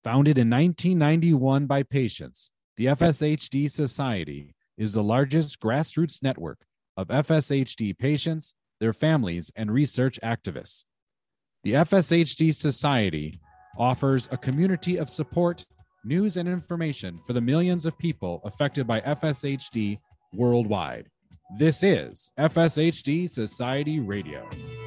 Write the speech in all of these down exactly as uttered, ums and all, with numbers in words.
Founded in nineteen ninety-one by patients, the F S H D Society is the largest grassroots network of F S H D patients, their families, and research activists. The F S H D Society offers a community of support, news, and information for the millions of people affected by F S H D worldwide. This is F S H D Society Radio.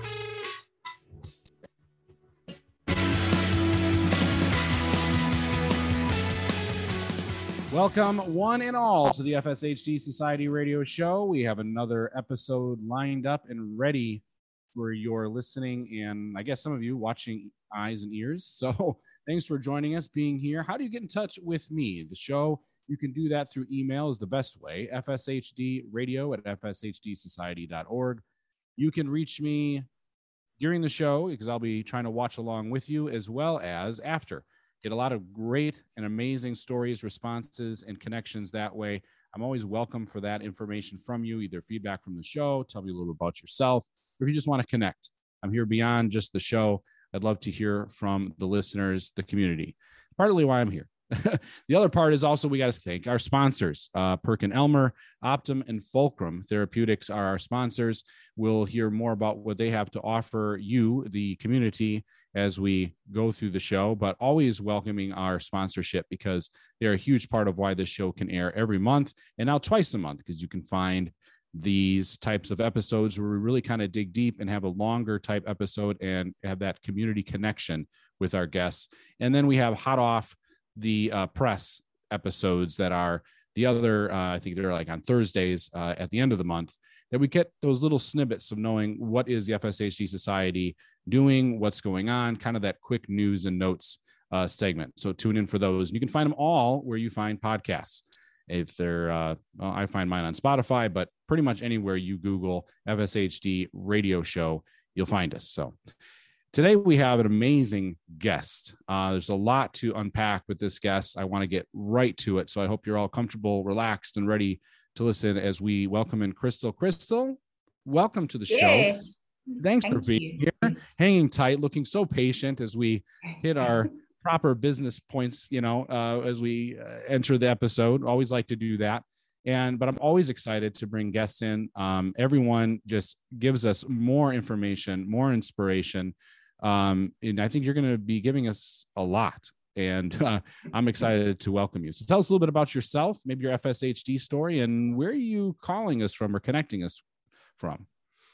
Welcome, one and all, to the F S H D Society Radio Show. We have another episode lined up and ready for your listening and I guess some of you watching eyes and ears. So thanks for joining us, being here. How do you get in touch with me? The show, you can do that through email is the best way, F S H D radio at F S H D society dot org. You can reach me during the show because I'll be trying to watch along with you as well as after. Get a lot of great and amazing stories, responses, and connections that way. I'm always welcome for that information from you, either feedback from the show, tell me a little bit about yourself, or if you just want to connect. I'm here beyond just the show. I'd love to hear from the listeners, the community. Partly why I'm here. The other part is also we got to thank our sponsors. Uh, PerkinElmer, Optum, and Fulcrum Therapeutics are our sponsors. We'll hear more about what they have to offer you, the community, as we go through the show, but always welcoming our sponsorship because they're a huge part of why this show can air every month and now twice a month, because you can find these types of episodes where we really kind of dig deep and have a longer type episode and have that community connection with our guests. And then we have hot off the uh, press episodes that are the other, uh, I think they're like on Thursdays uh, at the end of the month, that we get those little snippets of knowing what is the F S H D Society doing, what's going on, kind of that quick news and notes uh, segment. So tune in for those. You can find them all where you find podcasts. If they're, uh, well, I find mine on Spotify, but pretty much anywhere you Google F S H D radio show, you'll find us. So today we have an amazing guest. Uh, there's a lot to unpack with this guest. I want to get right to it. So I hope you're all comfortable, relaxed, and ready to listen as we welcome in Crystal. Crystal, welcome to the show. Yes. Thanks Thank for being you. here, hanging tight, looking so patient as we hit our proper business points, you know, uh, as we uh, enter the episode. Always like to do that. And, but I'm always excited to bring guests in. Um, everyone just gives us more information, more inspiration. Um, and I think you're going to be giving us a lot. And uh, I'm excited to welcome you. So tell us a little bit about yourself, maybe your F S H D story, and where are you calling us from or connecting us from?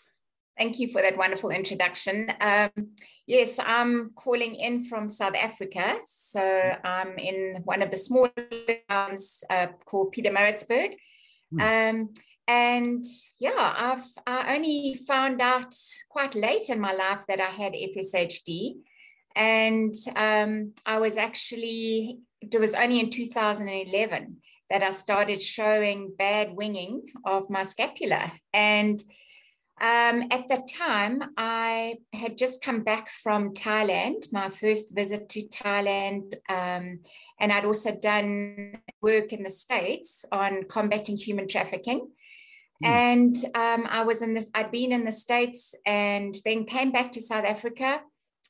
Thank you for that wonderful introduction. Um, yes, I'm calling in from South Africa. So I'm in one of the small towns uh, called Pietermaritzburg. Hmm. Um, and yeah, I've I only found out quite late in my life that I had F S H D. And um, I was actually, it was only in two thousand eleven that I started showing bad winging of my scapula. And Um, at that time, I had just come back from Thailand, my first visit to Thailand, um, and I'd also done work in the States on combating human trafficking. Mm. And um, I was in this, I'd been in the States and then came back to South Africa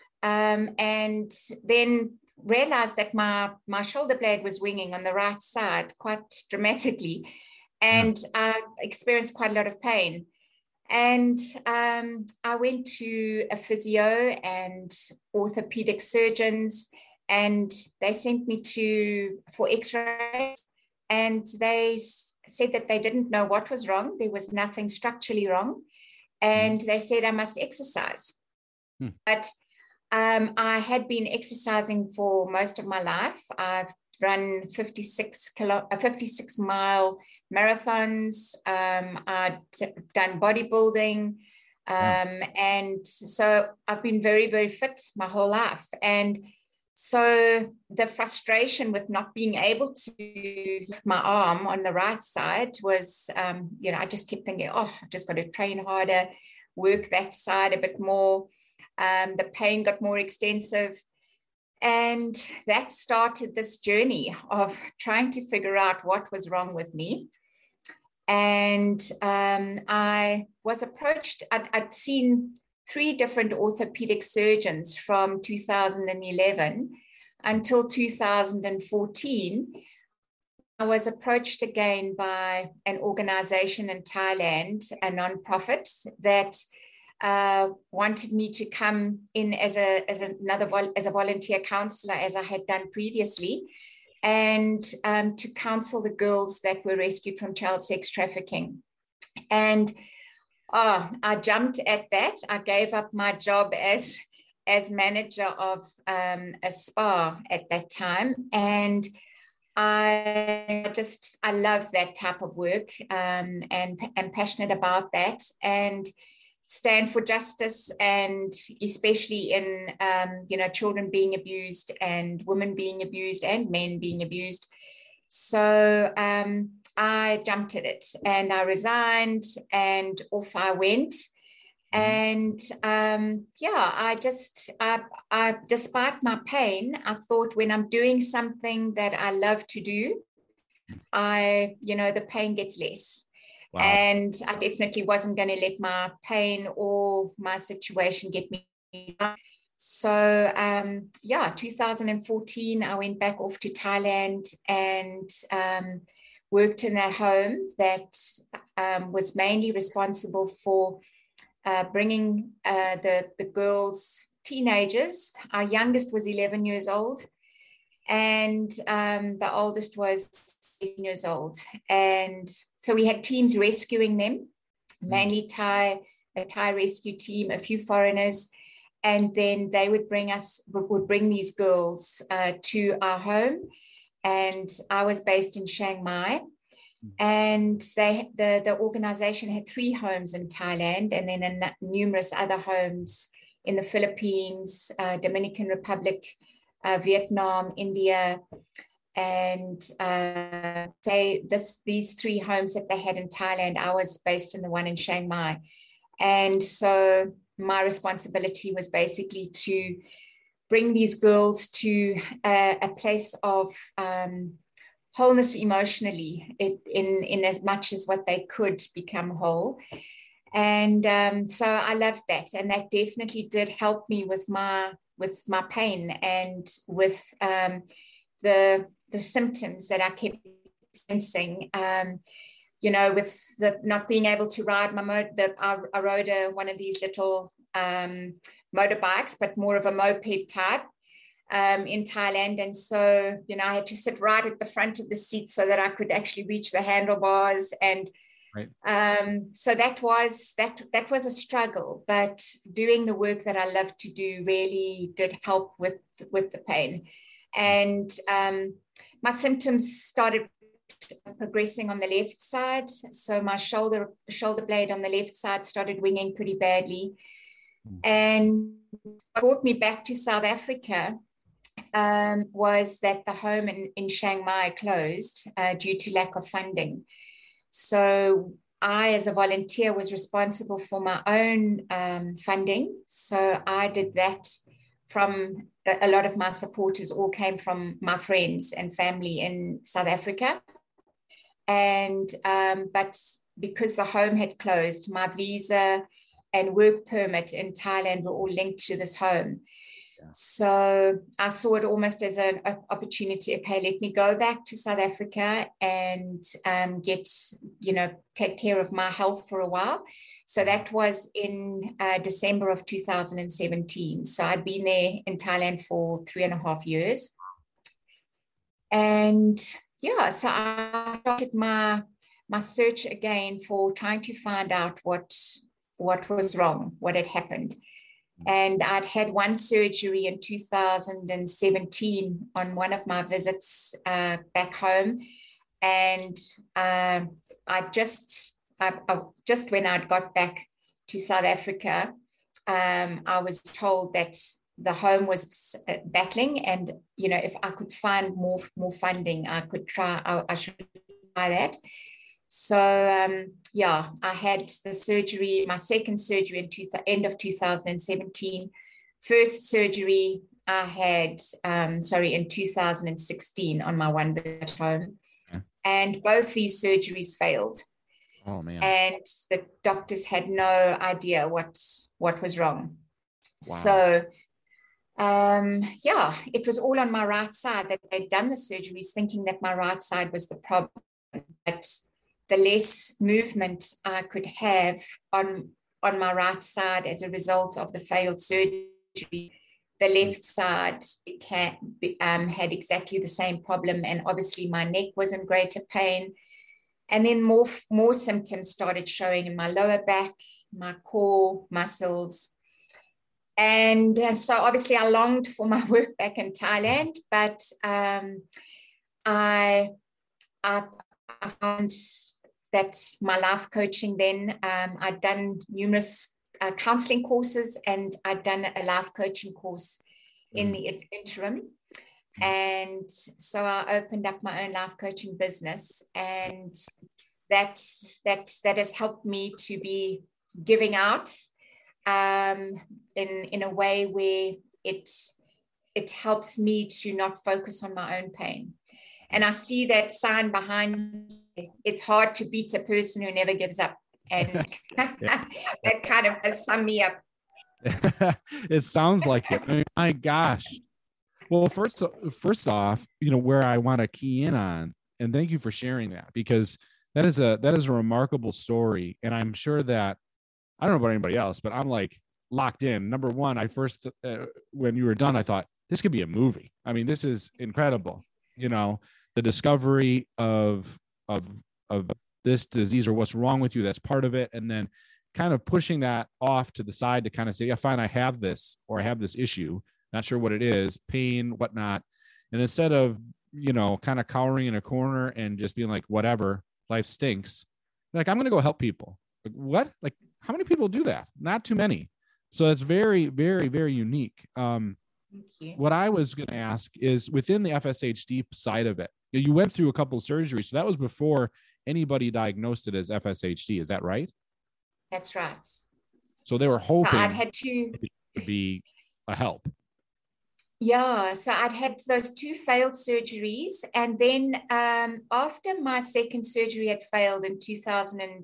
um, and then realized that my, my shoulder blade was winging on the right side quite dramatically. And yeah. I experienced quite a lot of pain. And um, I went to a physio and orthopedic surgeons, and they sent me to for x-rays, and they s- said that they didn't know what was wrong. There was nothing structurally wrong. And mm. they said I must exercise. Mm. But um, I had been exercising for most of my life. I've run fifty-six kilo, uh, fifty-six mile marathons. Um, I'd done bodybuilding. Um, yeah. And so I've been very, very fit my whole life. And so the frustration with not being able to lift my arm on the right side was, um, you know, I just kept thinking, oh, I've just got to train harder, work that side a bit more. Um, the pain got more extensive. And that started this journey of trying to figure out what was wrong with me. And um, I was approached, I'd, I'd seen three different orthopedic surgeons from two thousand eleven until two thousand fourteen. I was approached again by an organization in Thailand, a nonprofit, that uh, wanted me to come in as a as another vol- as a volunteer counselor, as I had done previously, and um, to counsel the girls that were rescued from child sex trafficking. And oh, I jumped at that. I gave up my job as as manager of um, a spa at that time, and I just, I love that type of work, um, and am passionate about that, and stand for justice, and especially in, um, you know, children being abused and women being abused and men being abused. So um, I jumped at it and I resigned and off I went. And um, yeah, I just, I, I, despite my pain, I thought when I'm doing something that I love to do, I, you know, the pain gets less. Wow. And I definitely wasn't going to let my pain or my situation get me down. So um, yeah, two thousand fourteen, I went back off to Thailand and um, worked in a home that um, was mainly responsible for Uh, bringing uh, the, the girls, teenagers. Our youngest was eleven years old, and um, the oldest was eight years old. And so we had teams rescuing them, mainly Thai, a Thai rescue team, a few foreigners, and then they would bring us, would bring these girls uh, to our home. And I was based in Chiang Mai. And they, the, the organization had three homes in Thailand, and then a, numerous other homes in the Philippines, uh, Dominican Republic, uh, Vietnam, India. And uh, they, this, these three homes that they had in Thailand, I was based in the one in Chiang Mai. And so my responsibility was basically to bring these girls to a, a place of um, wholeness emotionally, it, in, in as much as what they could become whole. And um, so I loved that. And that definitely did help me with my, with my pain and with um, the, the symptoms that I kept experiencing. Um, you know, with the not being able to ride my motor, the, I, I rode a, one of these little um, motorbikes, but more of a moped type. Um, in Thailand. And so, you know, I had to sit right at the front of the seat so that I could actually reach the handlebars. And right. um, so that was, that, that was a struggle, but doing the work that I love to do really did help with, with the pain. And um, my symptoms started progressing on the left side. So my shoulder, shoulder blade on the left side started winging pretty badly. And what brought me back to South Africa Um, was that the home in, in Chiang Mai closed uh, due to lack of funding. So I, as a volunteer, was responsible for my own um, funding. So I did that from a lot of my supporters all came from my friends and family in South Africa. And um, but because the home had closed, my visa and work permit in Thailand were all linked to this home. So I saw it almost as an opportunity. Okay, let me go back to South Africa and um, get, you know, take care of my health for a while. So that was in uh, December of two thousand seventeen. So I'd been there in Thailand for three and a half years. And yeah, so I started my, my search again for trying to find out what, what was wrong, what had happened. And I'd had one surgery in two thousand seventeen on one of my visits uh, back home. And uh, I just, I, I, just when I'd got back to South Africa, um, I was told that the home was battling, and, you know, if I could find more, more funding, I could try, I, I should try that. So um, yeah, I had the surgery, my second surgery in two, end of two thousand seventeen. First surgery I had, um, sorry, in two thousand sixteen on my one bed at home. Okay. And both these surgeries failed. Oh man. And the doctors had no idea what, what was wrong. Wow. So um, yeah, it was all on my right side that they'd done the surgeries, thinking that my right side was the problem. But the less movement I could have on, on my right side as a result of the failed surgery, the left side became, um, had exactly the same problem. And obviously my neck was in greater pain. And then more, more symptoms started showing in my lower back, my core muscles. And uh, so obviously I longed for my work back in Thailand, but um, I, I, I found that my life coaching then, um, I'd done numerous uh, counseling courses, and I'd done a life coaching course in mm. the interim. And so I opened up my own life coaching business, and that, that, that has helped me to be giving out um, in, in a way where it, it helps me to not focus on my own pain. And I see that sign behind me. It's hard to beat a person who never gives up. And that kind of has summed me up. It sounds like it. I mean, my gosh. Well, first, first off, you know, where I want to key in on, and thank you for sharing that, because that is a, that is a remarkable story. And I'm sure that, I don't know about anybody else, but I'm like locked in. Number one, I first, uh, when you were done, I thought this could be a movie. I mean, this is incredible. You know, the discovery of, of, of this disease, or what's wrong with you, that's part of it. And then kind of pushing that off to the side to kind of say, yeah, fine, I have this, or I have this issue, not sure what it is, pain, whatnot. And instead of, you know, kind of cowering in a corner and just being like, whatever, life stinks, like, I'm going to go help people. Like, what? Like, how many people do that? Not too many. So it's very, very, very unique. Um, what I was going to ask is, within the F S H D side of it, you went through a couple of surgeries. So that was before anybody diagnosed it as F S H D. Is that right? That's right. So they were hoping so I'd had to be a help. Yeah, so I'd had those two failed surgeries. And then um, after my second surgery had failed in two thousand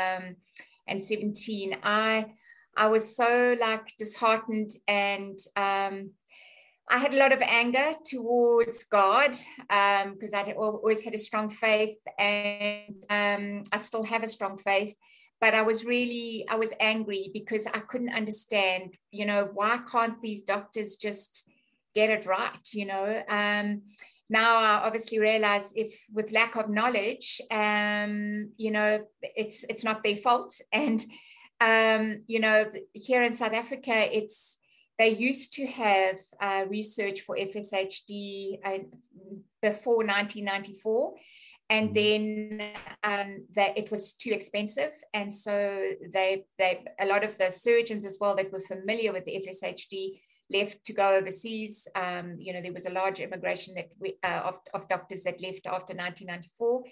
seventeen, I, I was so like disheartened, and um, I had a lot of anger towards God, because um, I'd always had a strong faith, and um, I still have a strong faith. But I was really, I was angry because I couldn't understand, you know, why can't these doctors just get it right, you know? Um, now I obviously realize, if with lack of knowledge, um, you know, it's it's not their fault. And, um, you know, here in South Africa, it's, they used to have uh, research for F S H D uh, before nineteen ninety-four. And then um, that it was too expensive. And so they, they, a lot of the surgeons as well that were familiar with the F S H D left to go overseas. Um, you know, there was a large immigration that we, uh, of, of doctors that left after nineteen ninety-four.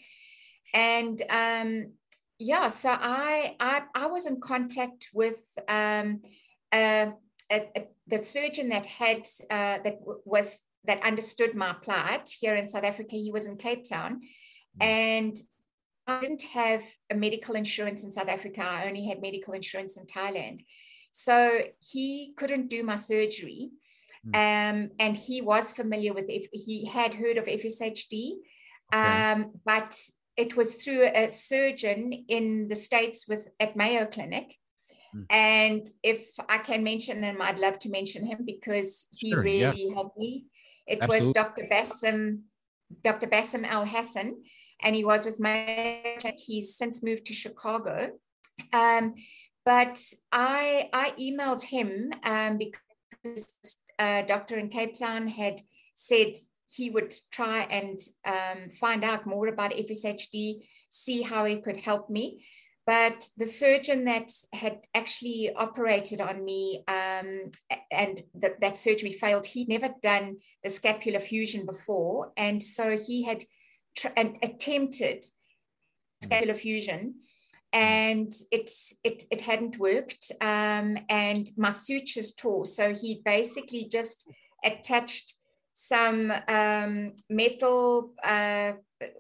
And um, yeah, so I, I, I was in contact with um, uh, a, a, the surgeon that had, uh, that was, that understood my plight here in South Africa. He was in Cape Town. And I didn't have a medical insurance in South Africa. I only had medical insurance in Thailand. So he couldn't do my surgery. Mm. Um, and he was familiar with it. He had heard of F S H D, okay. um, but it was through a surgeon in the States with at Mayo Clinic. Mm. And if I can mention him, I'd love to mention him, because he sure, really yeah. helped me. It Absolutely. was Doctor Bassem, Doctor Bassem Al Hassan. And he was with Mayo. He's since moved to Chicago. Um, but I, I emailed him um, because a doctor in Cape Town had said he would try and um, find out more about F S H D, see how he could help me. But the surgeon that had actually operated on me um, and the, that surgery failed, he'd never done the scapular fusion before. And so he had and attempted scapular fusion, and it it it hadn't worked, um, and my sutures tore. So he basically just attached some um, metal uh,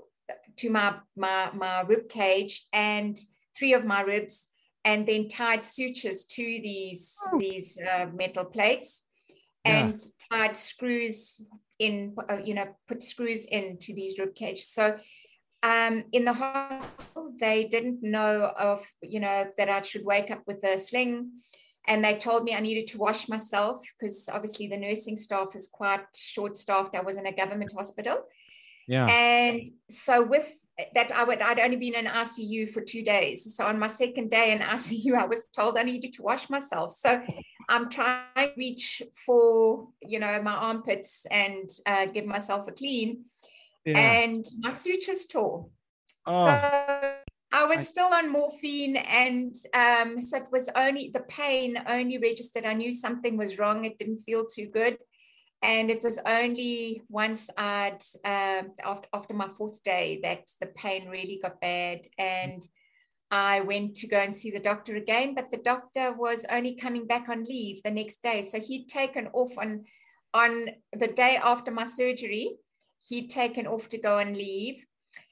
to my my my rib cage and three of my ribs, and then tied sutures to these these uh, metal plates. and yeah. tied screws in, uh, you know, put screws into these rib cages. So um, in the hospital, they didn't know of, you know, that I should wake up with a sling. And they told me I needed to wash myself because obviously the nursing staff is quite short-staffed. I was in a government hospital. Yeah. And so with that, I would, I'd only been in I C U for two days. So on my second day in I C U, I was told I needed to wash myself. So I'm trying to reach for, you know, my armpits and uh, give myself a clean. Yeah. And my sutures tore. Oh. So I was still on morphine, and um, so it was only, the pain only registered. I knew something was wrong. It didn't feel too good. And it was only once I'd, uh, after, after my fourth day, that the pain really got bad. And I went to go and see the doctor again, but the doctor was only coming back on leave the next day. So he'd taken off on, on the day after my surgery, he'd taken off to go on leave.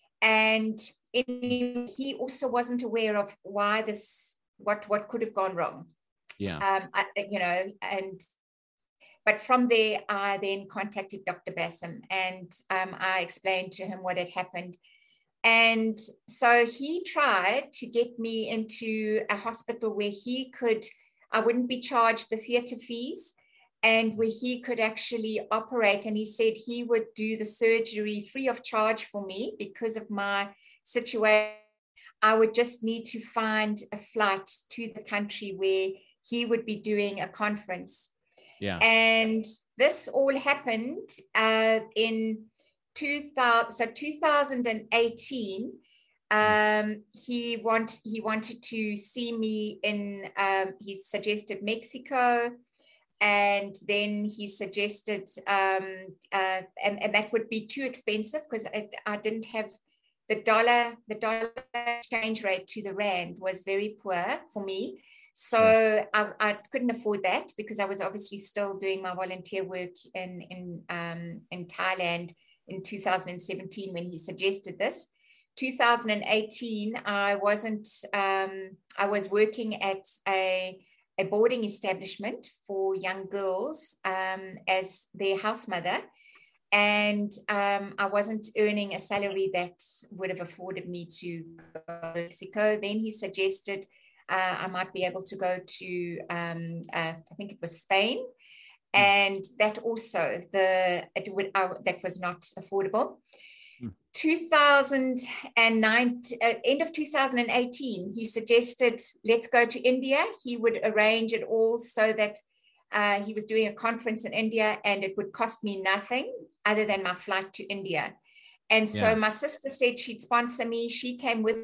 And in, he also wasn't aware of why this, what, what could have gone wrong. Yeah. Um, I, you know, and, but from there, I then contacted Doctor Bassam, and um, I explained to him what had happened. And so he tried to get me into a hospital where he could, I wouldn't be charged the theatre fees, and where he could actually operate. And he said he would do the surgery free of charge for me because of my situation. I would just need to find a flight to the country where he would be doing a conference. Yeah. And this all happened uh, in two thousand, so two thousand eighteen. Um, he want he wanted to see me in. Um, he suggested Mexico, and then he suggested, um, uh, and and that would be too expensive because I, I didn't have the dollar. The dollar exchange rate to the rand was very poor for me. So yeah. I, I couldn't afford that because I was obviously still doing my volunteer work in, in, um, in Thailand in two thousand seventeen when he suggested this. two thousand eighteen, I wasn't, um, I was working at a, a boarding establishment for young girls um, as their house mother. And um, I wasn't earning a salary that would have afforded me to go to Mexico. Then he suggested Uh, I might be able to go to, um, uh, I think it was Spain, and that also, the it would, uh, that was not affordable. Mm. two thousand nine, uh, end of two thousand eighteen, he suggested, let's go to India. He would arrange it all so that uh, he was doing a conference in India, and it would cost me nothing other than my flight to India. And so yeah. my sister said she'd sponsor me. She came with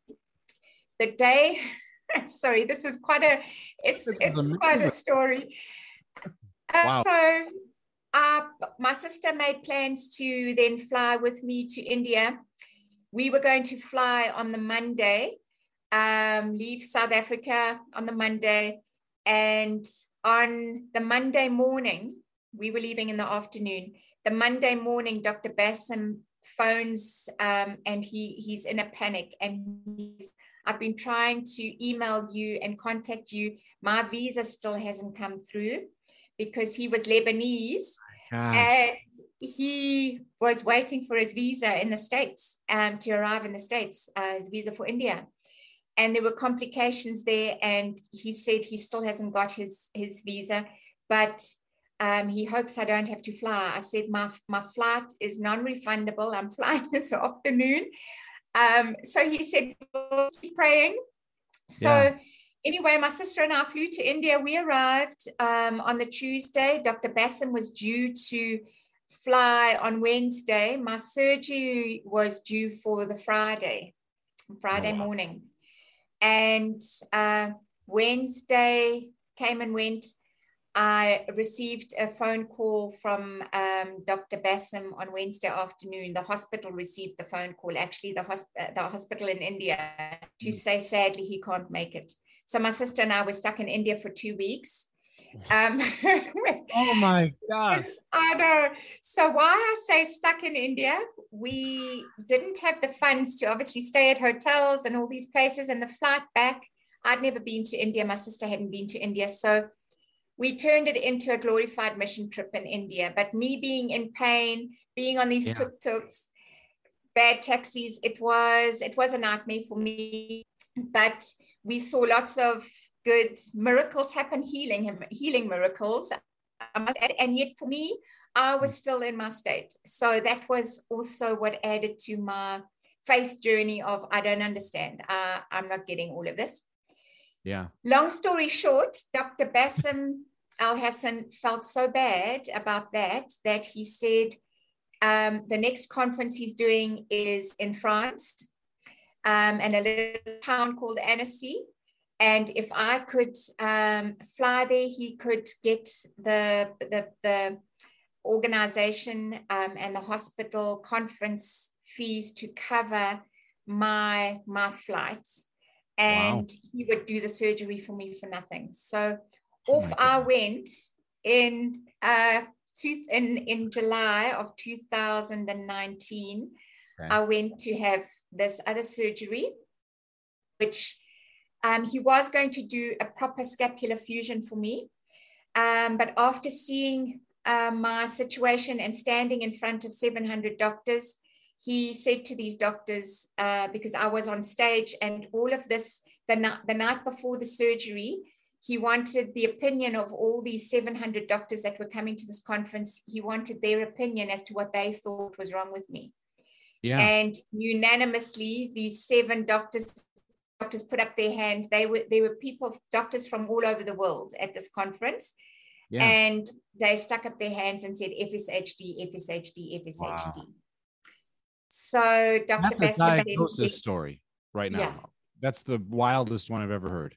the day. Sorry, this is quite a, it's this it's quite a story. Uh, wow. So uh, my sister made plans to then fly with me to India. We were going to fly on the Monday, um, leave South Africa on the Monday. And on the Monday morning, we were leaving in the afternoon. The Monday morning, Doctor Bassam phones um, and he he's in a panic, and he's, I've been trying to email you and contact you. My visa still hasn't come through because he was Lebanese. Gosh. And he was waiting for his visa in the States um, to arrive in the States, uh, his visa for India. And there were complications there. And he said he still hasn't got his, his visa, but um, he hopes I don't have to fly. I said, my, my flight is non-refundable. I'm flying this afternoon. Um, so he said, we'll keep praying. So yeah. Anyway, my sister and I flew to India. We arrived um, on the Tuesday. Doctor Bassam was due to fly on Wednesday. My surgery was due for the Friday, Friday oh, wow. morning. And uh, Wednesday came and went. I received a phone call from um, Doctor Bassam on Wednesday afternoon. The hospital received the phone call, actually the, hosp the hospital in India, to mm. say sadly he can't make it. So my sister and I were stuck in India for two weeks. Um, oh my gosh. I know. So why I say stuck in India, we didn't have the funds to obviously stay at hotels and all these places, and the flight back, I'd never been to India. My sister hadn't been to India. So we turned it into a glorified mission trip in India. But me being in pain, being on these yeah. tuk-tuks, bad taxis, it was, it was a nightmare for me. But we saw lots of good miracles happen, healing, healing miracles. And yet for me, I was still in my state. So that was also what added to my faith journey of, I don't understand. Uh, I'm not getting all of this. Yeah. Long story short, Doctor Bassem Al-Hassan felt so bad about that, that he said um, the next conference he's doing is in France, um, and a little town called Annecy. And if I could um, fly there, he could get the, the, the organization um, and the hospital conference fees to cover my, my flight. And wow. he would do the surgery for me for nothing. So oh off I went in, uh, two, in, in July of two thousand nineteen. Okay. I went to have this other surgery, which Um, he was going to do a proper scapular fusion for me. Um, but after seeing uh, my situation and standing in front of seven hundred doctors, he said to these doctors, uh, because I was on stage and all of this, the, na- the night before the surgery, he wanted the opinion of all these seven hundred doctors that were coming to this conference. He wanted their opinion as to what they thought was wrong with me. Yeah. And unanimously, these seven doctors doctors put up their hand. They were there were people, doctors from all over the world at this conference. Yeah. And they stuck up their hands and said F S H D, F S H D, F S H D. Wow. So Doctor That's a diagnosis story right now. Yeah. That's the wildest one I've ever heard.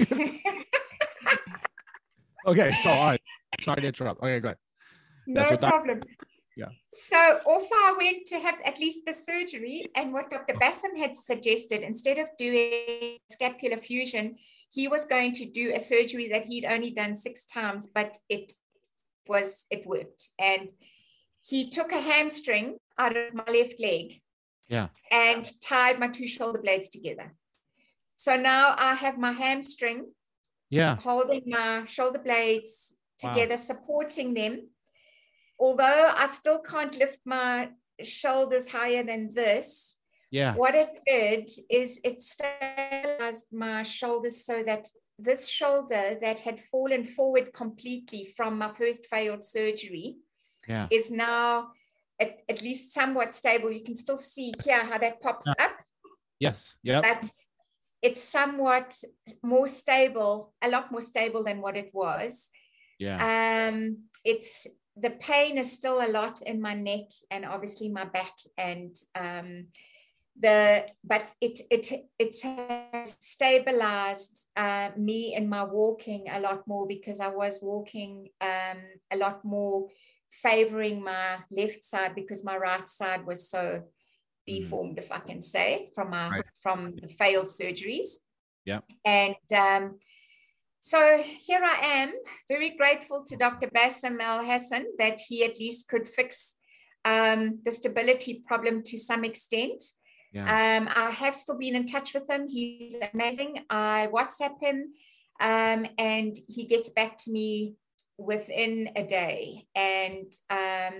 Okay, so all right. Sorry to interrupt. Okay, go ahead. No yeah, so problem. Doc- Yeah. So off I went to have at least the surgery, and what Doctor Bassem had suggested, instead of doing scapular fusion, he was going to do a surgery that he'd only done six times, but it was, it worked. And he took a hamstring out of my left leg yeah. and tied my two shoulder blades together. So now I have my hamstring yeah. holding my shoulder blades together, wow. supporting them. Although I still can't lift my shoulders higher than this, yeah. what it did is it stabilized my shoulders so that this shoulder that had fallen forward completely from my first failed surgery yeah. is now at, at least somewhat stable. You can still see here how that pops yeah. up. Yes, yeah. But it's somewhat more stable, a lot more stable than what it was. Yeah. Um, it's the pain is still a lot in my neck and obviously my back, and um, the but it it it has stabilized uh, me in my walking a lot more, because I was walking um, a lot more favoring my left side because my right side was so deformed, mm. if I can say, from my right. from the failed surgeries. Yeah, and. Um, So here I am, very grateful to Doctor Bassem Al-Hassan that he at least could fix um, the stability problem to some extent. Yeah. Um, I have still been in touch with him. He's amazing. I WhatsApp him um, and he gets back to me within a day. And um,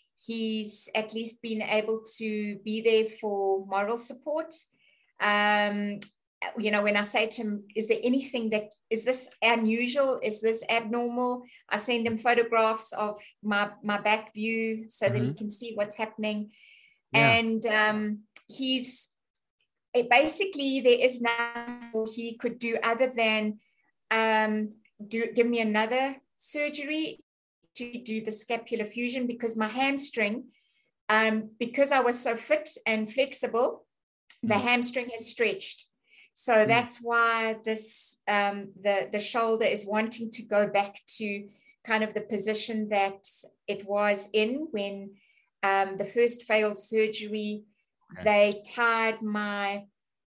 he's at least been able to be there for moral support. Um, You know, when I say to him, is there anything that, is this unusual? Is this abnormal? I send him photographs of my, my back view so mm-hmm. that he can see what's happening. Yeah. And um, he's, basically there is nothing he could do other than um, do give me another surgery to do the scapular fusion, because my hamstring, um, because I was so fit and flexible, the mm. hamstring has stretched. So mm. that's why this um, the, the shoulder is wanting to go back to kind of the position that it was in when um, the first failed surgery. Okay. They tied my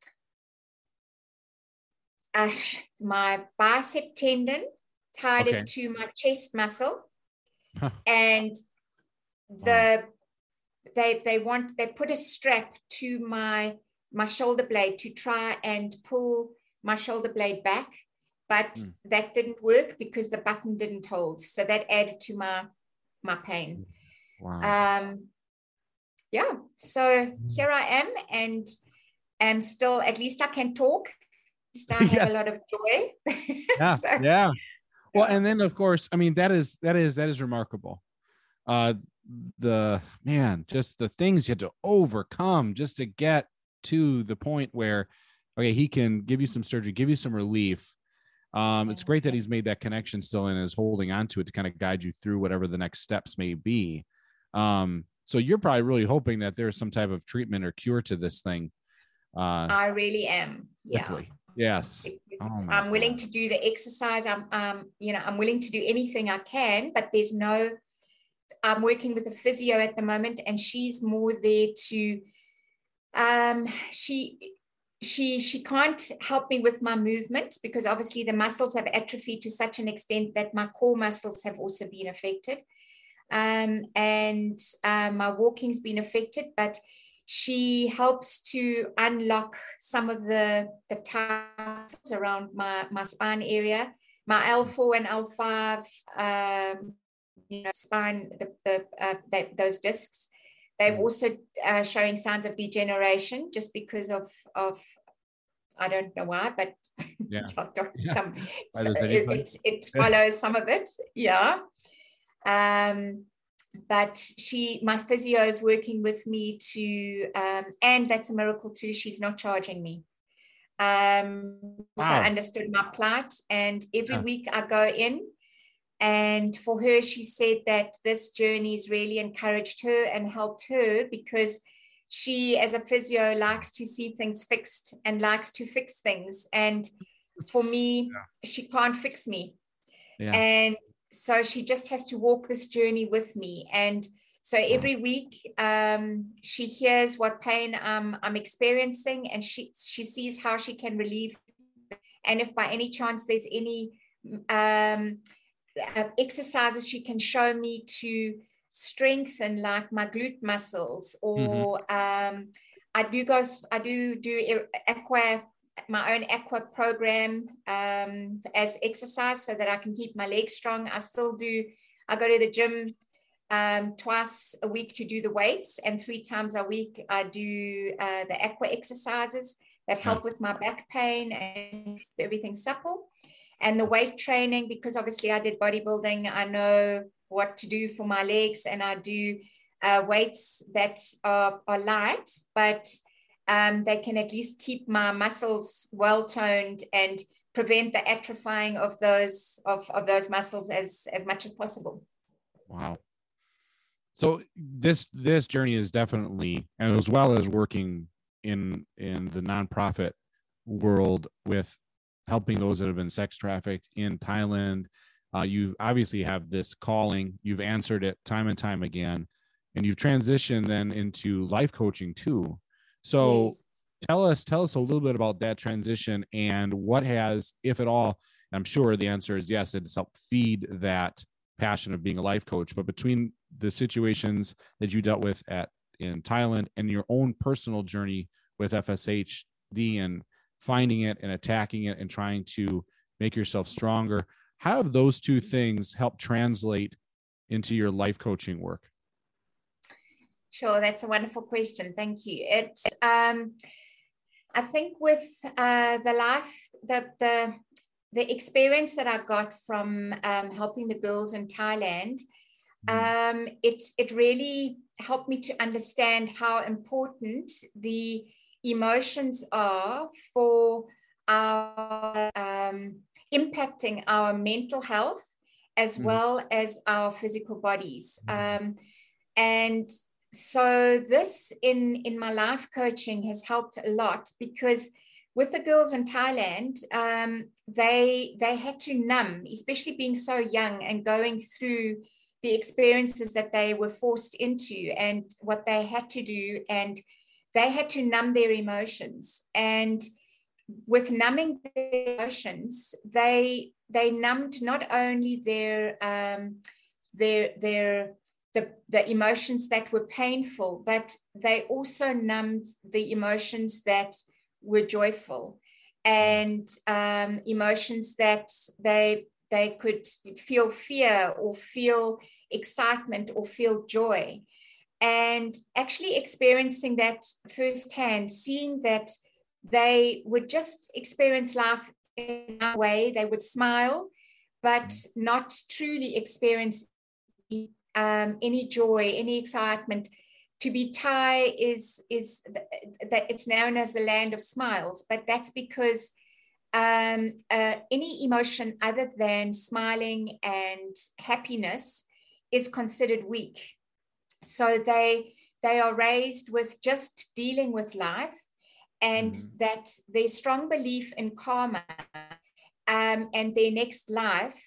uh, my bicep tendon, tied okay. it to my chest muscle, huh. and the wow. they they want they put a strap to my my shoulder blade to try and pull my shoulder blade back. but Mm. that didn't work because the button didn't hold. So that added to my, my pain. Wow. Um, yeah, so here I am, and am still, at least I can talk. At least I have Yeah. a lot of joy. Yeah. So, yeah. Well, yeah. and then of course, I mean, that is, that is, that is remarkable. Uh, the man, just the things you had to overcome just to get to the point where, okay, he can give you some surgery, give you some relief. Um, it's great that he's made that connection still and is holding on to it to kind of guide you through whatever the next steps may be. Um, so you're probably really hoping that there's some type of treatment or cure to this thing. Uh, I really am. Yeah. quickly. Yes. Oh my I'm willing God. to do the exercise. I'm, um, you know, I'm willing to do anything I can, but there's no, I'm working with a physio at the moment, and she's more there to, um, she, she, she can't help me with my movement because obviously the muscles have atrophied to such an extent that my core muscles have also been affected. Um, and um, my walking's been affected, but she helps to unlock some of the, the tightness around my, my spine area, my L four and L five, um, you know, spine, the, the, uh, the, those discs. They've Mm. also uh, showing signs of degeneration just because of, of I don't know why, but Yeah. yeah. some, Why so does it, anything? it, it follows some of it. Yeah. Um, but she, my physio is working with me to, um, and that's a miracle too. She's not charging me. Um, Wow. So I understood my plight, and every Yeah. week I go in, and for her, she said that this journey has really encouraged her and helped her because she, as a physio, likes to see things fixed and likes to fix things. And for me, yeah. she can't fix me. Yeah. And so she just has to walk this journey with me. And so every week um, she hears what pain um, I'm experiencing, and she, she sees how she can relieve. And if by any chance there's any um, uh, exercises she can show me to strengthen, like my glute muscles, or mm-hmm. um, I do go, I do do aqua, my own aqua program um, as exercise so that I can keep my legs strong. I still do, I go to the gym um, twice a week to do the weights, and three times a week I do uh, the aqua exercises that help with my back pain and everything supple. And the weight training, because obviously I did bodybuilding, I know what to do for my legs, and I do uh, weights that are, are light, but um, they can at least keep my muscles well toned and prevent the atrophying of those of, of those muscles as, as much as possible. Wow. So this this journey is definitely, and as well as working in in the nonprofit world with helping those that have been sex trafficked in Thailand, uh, you obviously have this calling. You've answered it time and time again, and you've transitioned then into life coaching too. So yes. tell us tell us a little bit about that transition and what has, if at all, I'm sure the answer is yes, it's helped feed that passion of being a life coach. But between the situations that you dealt with at in Thailand and your own personal journey with F S H D and finding it and attacking it and trying to make yourself stronger, how have those two things helped translate into your life coaching work? Sure, that's a wonderful question. Thank you. It's um, I think with uh, the life, the the the experience that I got from um, helping the girls in Thailand, um, it it really helped me to understand how important the emotions are for our um, impacting our mental health as mm-hmm. well as our physical bodies. Um, and so this in, in my life coaching has helped a lot, because with the girls in Thailand, um, they, they had to numb, especially being so young and going through the experiences that they were forced into and what they had to do. And they had to numb their emotions. And with numbing their emotions, they they numbed not only their um, their their the, the emotions that were painful, but they also numbed the emotions that were joyful. and um, emotions that they they could feel fear or feel excitement or feel joy. And actually experiencing that firsthand, seeing that they would just experience life in a way, they would smile, but not truly experience um, any joy, any excitement. To be Thai is, is that it's known as the land of smiles, but that's because um, uh, any emotion other than smiling and happiness is considered weak. So they they are raised with just dealing with life, and mm-hmm. that their strong belief in karma um, and their next life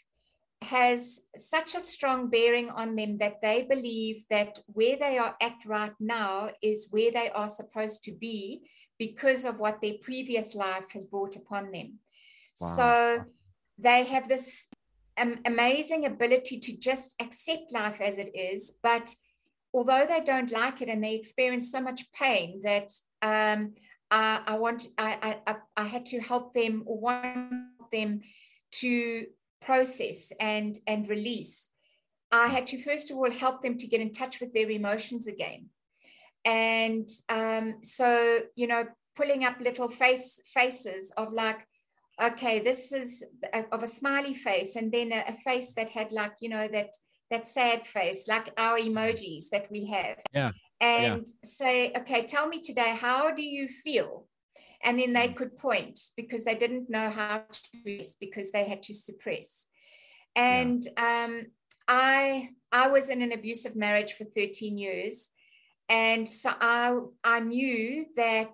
has such a strong bearing on them that they believe that where they are at right now is where they are supposed to be because of what their previous life has brought upon them. Wow. So they have this um, amazing ability to just accept life as it is, but although they don't like it and they experience so much pain that um, I, I want, I, I, I had to help them or want them to process and, and release. I had to, first of all, help them to get in touch with their emotions again. And um, so, you know, pulling up little face faces of like, okay, this is a, of a smiley face, and then a, a face that had like, you know, that that sad face, like our emojis that we have. Yeah. And yeah. say, okay, tell me today, how do you feel? And then they could point because they didn't know how to express because they had to suppress. And yeah. um, I I was in an abusive marriage for thirteen years. And so I I knew that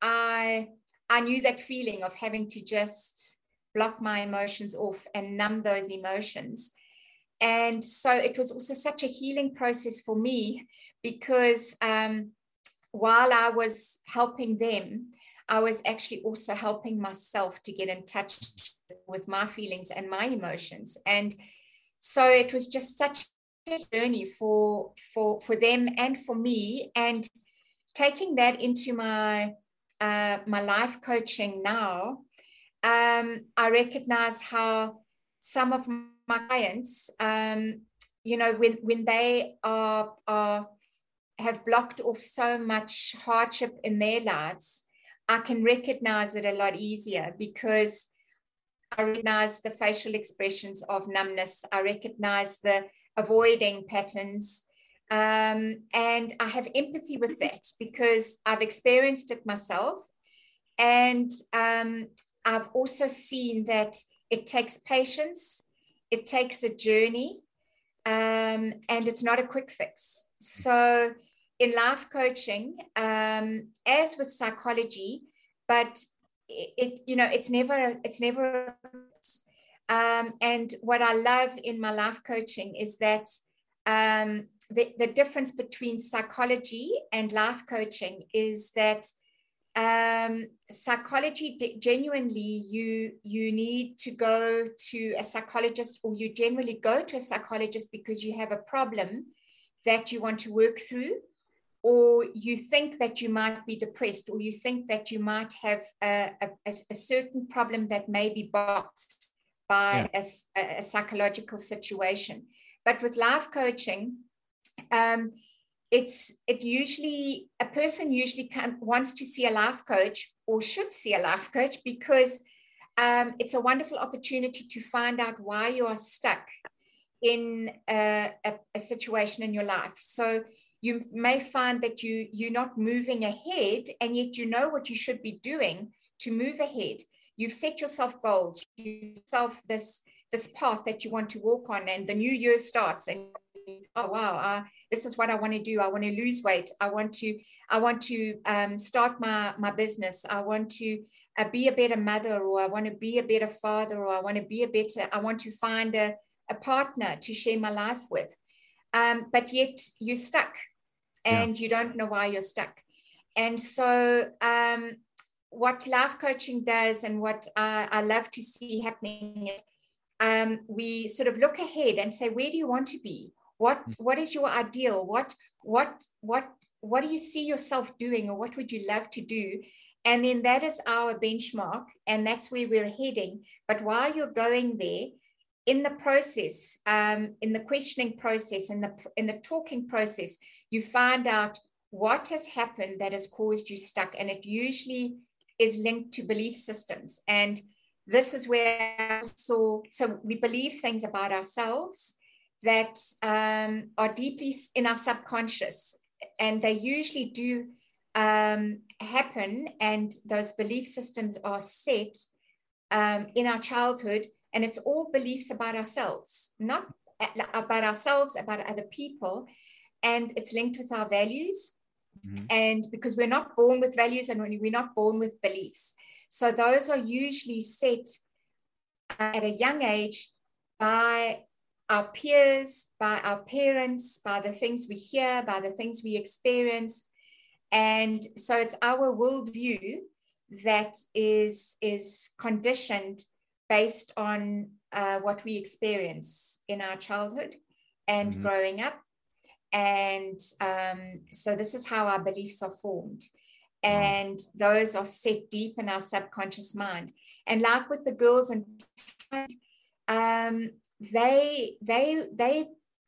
I I knew that feeling of having to just block my emotions off and numb those emotions. And so it was also such a healing process for me because um, while I was helping them, I was actually also helping myself to get in touch with my feelings and my emotions. And so it was just such a journey for, for, for them and for me. And taking that into my, uh, my life coaching now, um, I recognize how some of my clients, um, you know, when, when they are, are, have blocked off so much hardship in their lives, I can recognize it a lot easier because I recognize the facial expressions of numbness. I recognize the avoiding patterns. Um, and I have empathy with that because I've experienced it myself. And um, I've also seen that it takes patience, it takes a journey, um, and it's not a quick fix. So in life coaching, um, as with psychology, but it, it, you know, it's never, it's never, um, and what I love in my life coaching is that um, the, the difference between psychology and life coaching is that um, psychology, genuinely, you, you need to go to a psychologist, or you generally go to a psychologist because you have a problem that you want to work through, or you think that you might be depressed, or you think that you might have a, a, a certain problem that may be boxed by yeah. a, a psychological situation. But with life coaching, um, it's it usually, a person usually can, wants to see a life coach or should see a life coach because um, it's a wonderful opportunity to find out why you are stuck in a, a, a situation in your life. So you may find that you, you're not moving ahead, and yet you know what you should be doing to move ahead. You've set yourself goals, you yourself this, this path that you want to walk on, and the new year starts, and oh wow, uh, this is what I want to do. I want to lose weight. I want to, I want to um, start my, my business. I want to uh, be a better mother, or I want to be a better father, or I want to be a better, I want to find a, a partner to share my life with. Um, but yet you're stuck, and yeah. you don't know why you're stuck. And so um, what life coaching does, and what I, I love to see happening, is um, we sort of look ahead and say, where do you want to be? What, what is your ideal? What, what, what, what do you see yourself doing, or what would you love to do? And then that is our benchmark, and that's where we're heading. But while you're going there, in the process, um, in the questioning process, in the in the talking process, you find out what has happened that has caused you stuck, and it usually is linked to belief systems. And this is where so so we believe things about ourselves that um, are deeply in our subconscious, and they usually do um, happen, and those belief systems are set um, in our childhood, and it's all beliefs about ourselves, not about ourselves, about other people, and it's linked with our values. Mm-hmm. And because we're not born with values, and we're not born with beliefs, so those are usually set at a young age by our peers, by our parents, by the things we hear, by the things we experience. And so it's our worldview that is, is conditioned based on uh, what we experience in our childhood and mm-hmm. growing up. And um, so this is how our beliefs are formed. And wow. those are set deep in our subconscious mind. And like with the girls and um, they, they, they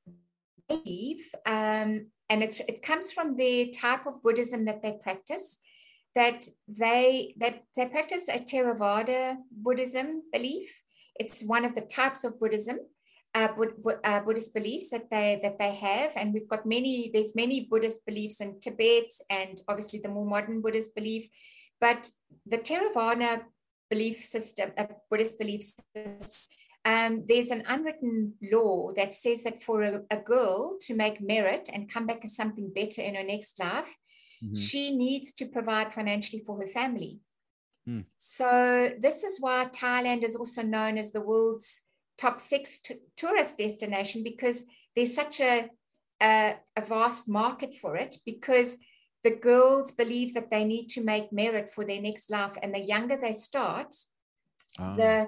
believe, um, and it's, it comes from the type of Buddhism that they practice, that they, that they practice a Theravada Buddhism belief. It's one of the types of Buddhism, uh, Bud, uh, Buddhist beliefs that they, that they have. And we've got many, there's many Buddhist beliefs in Tibet, and obviously the more modern Buddhist belief. But the Theravada belief system, a Buddhist belief system, um, there's an unwritten law that says that for a, a girl to make merit and come back as something better in her next life, mm-hmm. she needs to provide financially for her family. Mm. So this is why Thailand is also known as the world's top six t- tourist destination, because there's such a, a, a vast market for it, because the girls believe that they need to make merit for their next life. And the younger they start, oh. the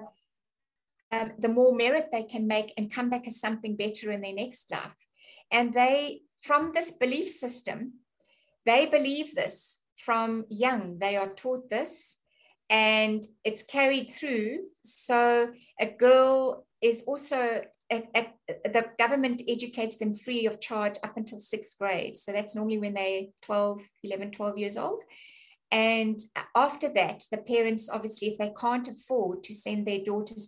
um, the more merit they can make and come back as something better in their next life. And they, from this belief system, they believe this from young. They are taught this, and it's carried through. So a girl is also, at, at, the government educates them free of charge up until sixth grade. So that's normally when they're twelve, eleven, twelve years old. And after that, the parents, obviously, if they can't afford to send their daughters,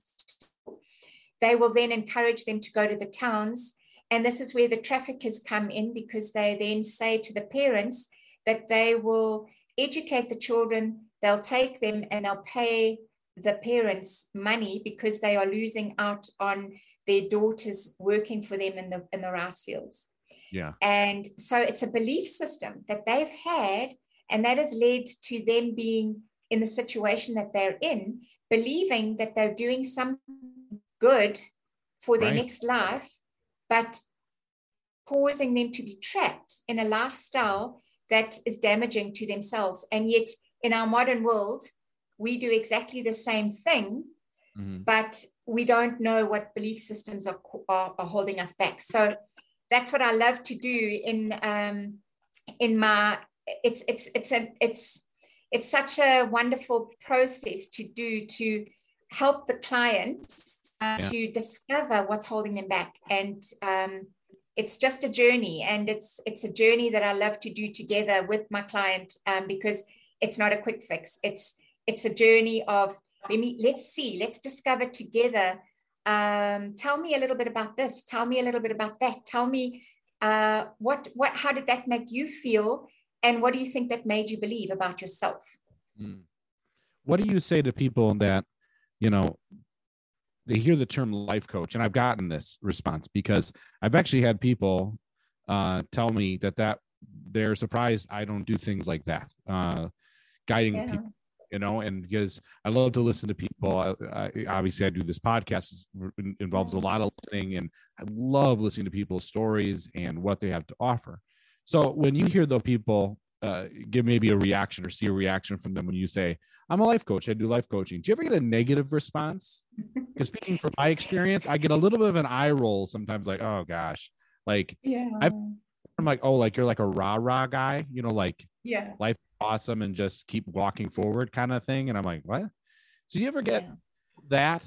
they will then encourage them to go to the towns. And this is where the traffickers come in, because they then say to the parents that they will educate the children, they'll take them, and they'll pay the parents money because they are losing out on their daughters working for them in the in the rice fields. Yeah. And so it's a belief system that they've had, and that has led to them being in the situation that they're in, believing that they're doing something good for their right. next life, but causing them to be trapped in a lifestyle that is damaging to themselves. And yet in our modern world, we do exactly the same thing, mm-hmm. but we don't know what belief systems are, are, are holding us back. So that's what I love to do in um, in my. It's it's it's a it's it's such a wonderful process to do, to help the client uh, yeah. to discover what's holding them back. And um, it's just a journey, and it's it's a journey that I love to do together with my client, um, because it's not a quick fix. It's it's a journey of, let me, let's see, let's discover together. Um, tell me a little bit about this. Tell me a little bit about that. Tell me uh, what, what, how did that make you feel? And what do you think that made you believe about yourself? Mm. What do you say to people that, you know, they hear the term life coach? And I've gotten this response because I've actually had people uh, tell me that, that they're surprised I don't do things like that. Uh, guiding yeah. people, you know, and because I love to listen to people. I, I, obviously, I do this podcast. It involves a lot of listening, and I love listening to people's stories and what they have to offer. So when you hear the people uh, give maybe a reaction or see a reaction from them when you say, I'm a life coach, I do life coaching, do you ever get a negative response? Because speaking from my experience, I get a little bit of an eye roll sometimes, like, oh gosh, like, yeah. I've, I'm like, oh, like you're like a rah rah guy, you know, like yeah, life awesome and just keep walking forward kind of thing. And I'm like, what? So you ever get yeah. that?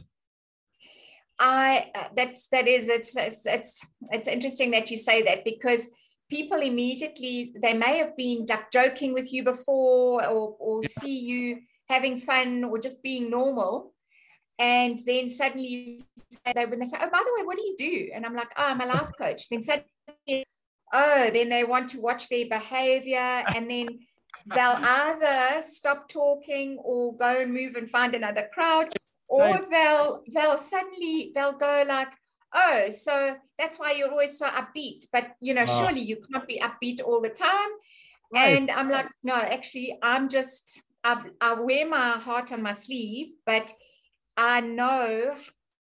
I, uh, that's, that is, it's, it's, it's, it's interesting that you say that, because people immediately, they may have been like joking with you before, or, or yeah. see you having fun or just being normal. And then suddenly they, when they say, oh, by the way, what do you do? And I'm like, oh, I'm a life coach. Then suddenly, oh, then they want to watch their behavior, and then they'll either stop talking or go and move and find another crowd, or right. they'll they'll suddenly they'll go like, oh, so that's why you're always so upbeat. But you know, oh. surely you can't be upbeat all the time. Right. And I'm like, no, actually, I'm just I've, I wear my heart on my sleeve, but I know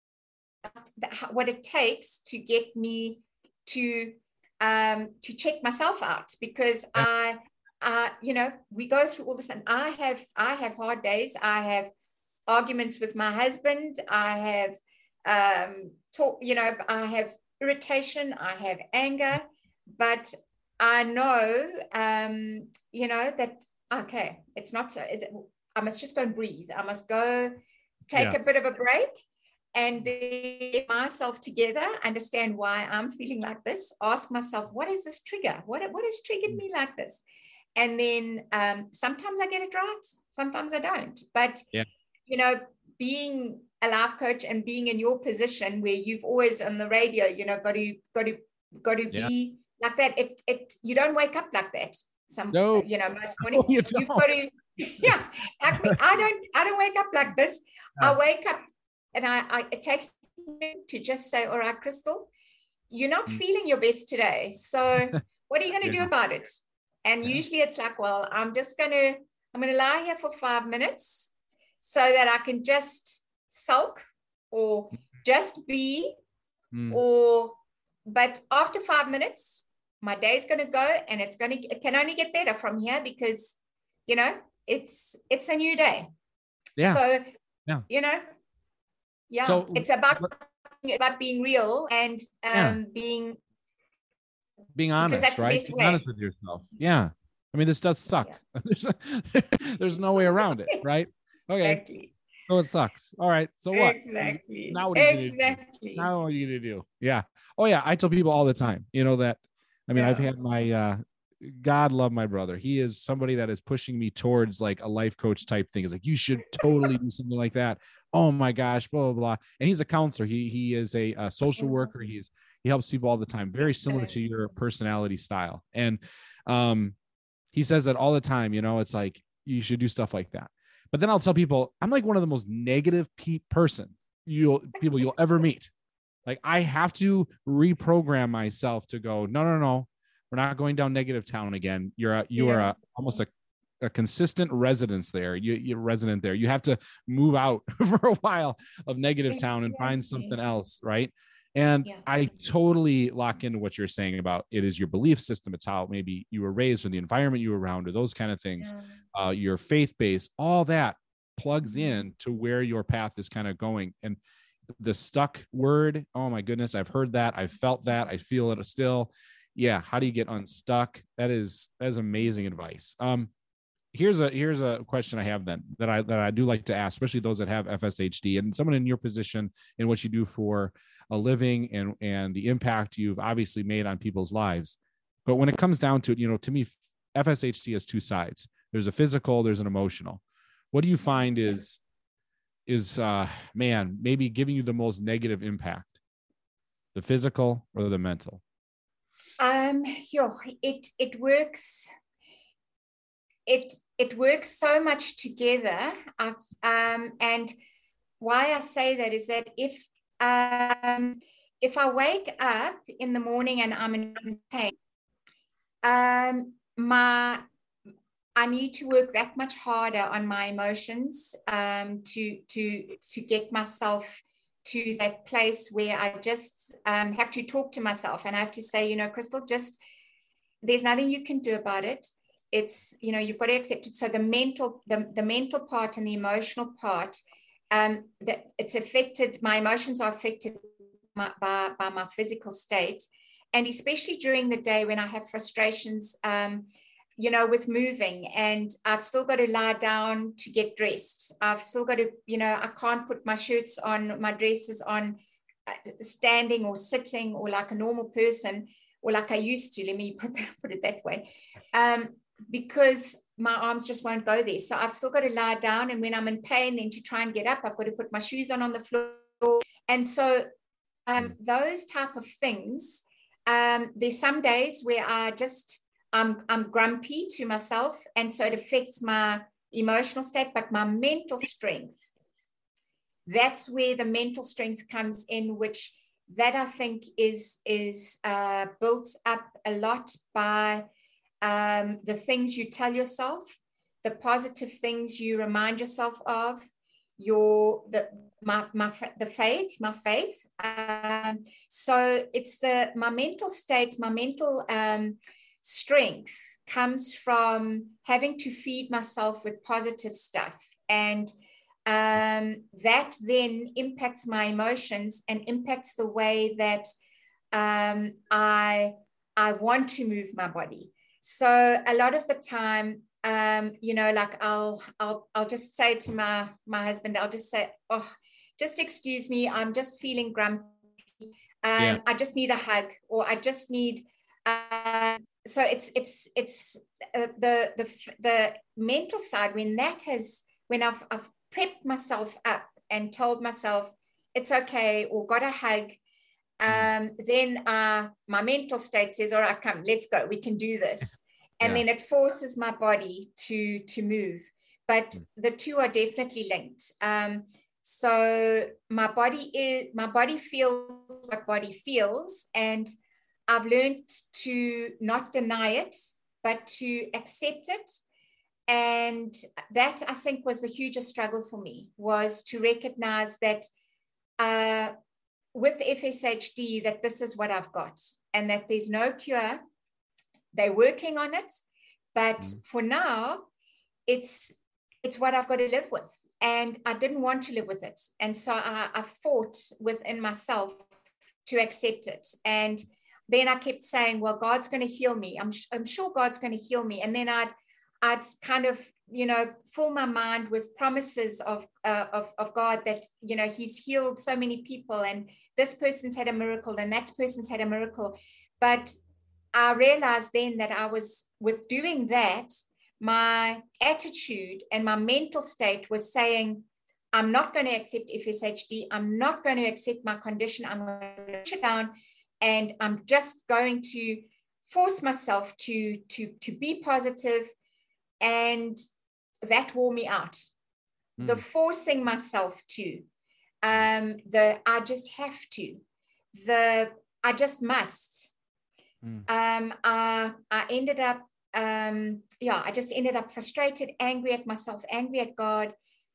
what it takes to get me to um, to check myself out, because yeah. I, uh, you know, we go through all this, and I have I have hard days. I have arguments with my husband. I have um, talk, you know, I have irritation. I have anger, but I know, um, you know, that okay, it's not so. It, I must just go and breathe. I must go. Take yeah. a bit of a break, and then get myself together, understand why I'm feeling like this, ask myself, what is this trigger? What, what has triggered me like this? And then um, sometimes I get it right, sometimes I don't. But, yeah. you know, being a life coach and being in your position where you've always on the radio, you know, got to, got to, got to yeah. be like that. It, it, you don't wake up like that. Some, no. you know, most mornings, no, you you've got to, yeah, I, mean, I don't, I don't wake up like this. I wake up and I, I, it takes me to just say, all right, Crystal, you're not mm. feeling your best today. So what are you going to yeah. do about it? And yeah. usually it's like, well, I'm just going to, I'm going to lie here for five minutes so that I can just sulk or just be, mm. or, but after five minutes, my day's going to go, and it's going to, it can only get better from here, because, you know, it's, it's a new day. Yeah. So, yeah. you know, yeah, so, it's about, it's about being real and um, yeah. being, being honest, right? Being honest with yourself. Yeah. I mean, this does suck. Yeah. there's, there's no way around it, right? Okay. Exactly. So it sucks. All right. So what? Exactly. Now what are you exactly. Gonna do? Now what are you going to do? Yeah. Oh yeah. I tell people all the time, you know, that, I mean, yeah. I've had my, uh, God love my brother. He is somebody that is pushing me towards like a life coach type thing. It's like, you should totally do something like that. Oh my gosh, blah, blah, blah. And he's a counselor. He, he is a, a social worker. He's, he helps people all the time. Very similar to your personality style. And, um, he says that all the time, you know, it's like, you should do stuff like that. But then I'll tell people, I'm like one of the most negative pe- person you'll people you'll ever meet. Like, I have to reprogram myself to go, no, no, no, we're not going down negative town again. You're a, you yeah. are a, almost a, a consistent residence there. You, you're resident there. You have to move out for a while of negative town and find something else, right? And yeah. I totally lock into what you're saying about it is your belief system. It's how maybe you were raised, or the environment you were around, or those kind of things. Yeah. Uh, your faith base, all that plugs in to where your path is kind of going. And the stuck word, oh my goodness, I've heard that. I've felt that. I feel it still. Yeah. How do you get unstuck? That is, that is amazing advice. Um, here's a, here's a question I have then that I, that I do like to ask, especially those that have F S H D and someone in your position and what you do for a living and, and the impact you've obviously made on people's lives. But when it comes down to it, you know, to me, F S H D has two sides. There's a physical, there's an emotional. What do you find is, is, uh, man, maybe giving you the most negative impact, the physical or the mental? Um, yo, it, it works. It, it works so much together. I've, um, and why I say that is that if, um, if I wake up in the morning and I'm in pain, um, my, I need to work that much harder on my emotions um, to, to, to get myself to that place where I just um, have to talk to myself and I have to say, you know, Crystal, just, there's nothing you can do about it. It's, you know, you've got to accept it. So the mental, the, the mental part and the emotional part, um, that it's affected, my emotions are affected by, by, by my physical state. And especially during the day when I have frustrations, um, you know, with moving, and I've still got to lie down to get dressed. I've still got to, you know, I can't put my shirts on, my dresses on, standing or sitting or like a normal person, or like I used to, let me put, put it that way, um, because my arms just won't go there. So I've still got to lie down, and when I'm in pain, then to try and get up, I've got to put my shoes on on the floor. And so um, those type of things, um, there's some days where I just, I'm, I'm grumpy to myself, and so it affects my emotional state, but my mental strength, that's where the mental strength comes in, which that I think is, is uh, built up a lot by um, the things you tell yourself, the positive things you remind yourself of, your, the, my, my, the faith, my faith. Um, so it's the, my mental state, my mental um, strength comes from having to feed myself with positive stuff. And um, that then impacts my emotions and impacts the way that um, I, I want to move my body. So a lot of the time, um, you know, like I'll, I'll, I'll just say to my, my husband, I'll just say, oh, just excuse me, I'm just feeling grumpy. Um, yeah. I just need a hug, or I just need, uh, so it's, it's, it's uh, the, the, the mental side, when that has, when I've, I've prepped myself up and told myself it's okay, or got a hug, um, then uh, my mental state says, all right, come, let's go, we can do this. And yeah. then it forces my body to, to move. But the two are definitely linked. Um, so my body is, my body feels what body feels. And I've learned to not deny it, but to accept it. And that, I think, was the hugest struggle for me, was to recognize that uh, with F S H D, that this is what I've got, and that there's no cure. They're working on it, but mm. for now, it's it's what I've got to live with. And I didn't want to live with it. And so I, I fought within myself to accept it. And then I kept saying, well, God's going to heal me. I'm, I'm sure God's going to heal me. And then I'd I'd kind of, you know, fill my mind with promises of, uh, of, of God that, you know, he's healed so many people, and this person's had a miracle, and that person's had a miracle. But I realized then that I was, with doing that, my attitude and my mental state was saying, I'm not going to accept F S H D. I'm not going to accept my condition. I'm going to push it down, and I'm just going to force myself to, to, to be positive. And that wore me out. Mm. The forcing myself to, um, the I just have to, the I just must. Mm. Um, I, I ended up, um, yeah, I just ended up frustrated, angry at myself, angry at God.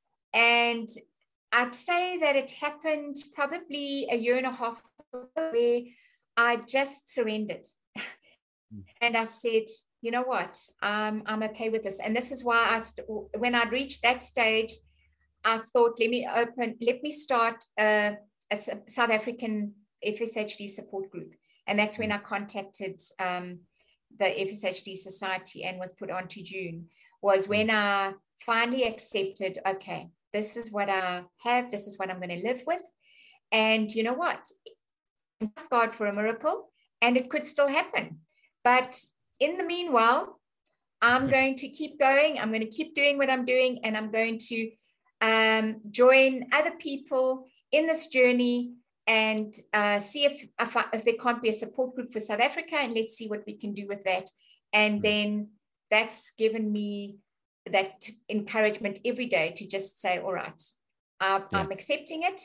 And I'd say that it happened probably a year and a half ago, where I just surrendered. Mm. And I said, you know what, um, I'm okay with this. And this is why I, st- when I reached that stage, I thought, let me open, let me start a, a South African F S H D support group. And that's when I contacted um, the F S H D Society and was put on to June, was when I finally accepted, okay, this is what I have, this is what I'm going to live with. And you know what, ask God for a miracle, and it could still happen. But in the meanwhile, I'm going to keep going. I'm going to keep doing what I'm doing, and I'm going to um, join other people in this journey and uh, see if, if, I, if there can't be a support group for South Africa, and let's see what we can do with that. And then that's given me that encouragement every day to just say, all right, uh, yeah. I'm accepting it.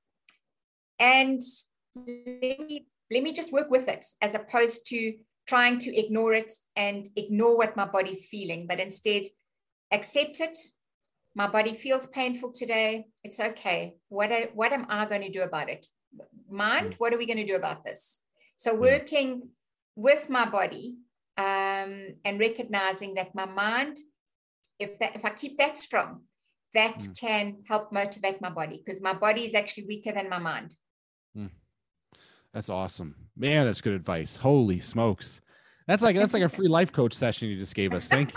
And let me, let me just work with it, as opposed to trying to ignore it and ignore what my body's feeling, but instead accept it. My body feels painful today. It's okay. What, I, what am I going to do about it? Mind, what are we going to do about this? So working with my body um, and recognizing that my mind, if that, if I keep that strong, that mm. can help motivate my body, because my body is actually weaker than my mind. Mm. That's awesome, man. That's good advice. Holy smokes. That's like that's like a free life coach session you just gave us. Thank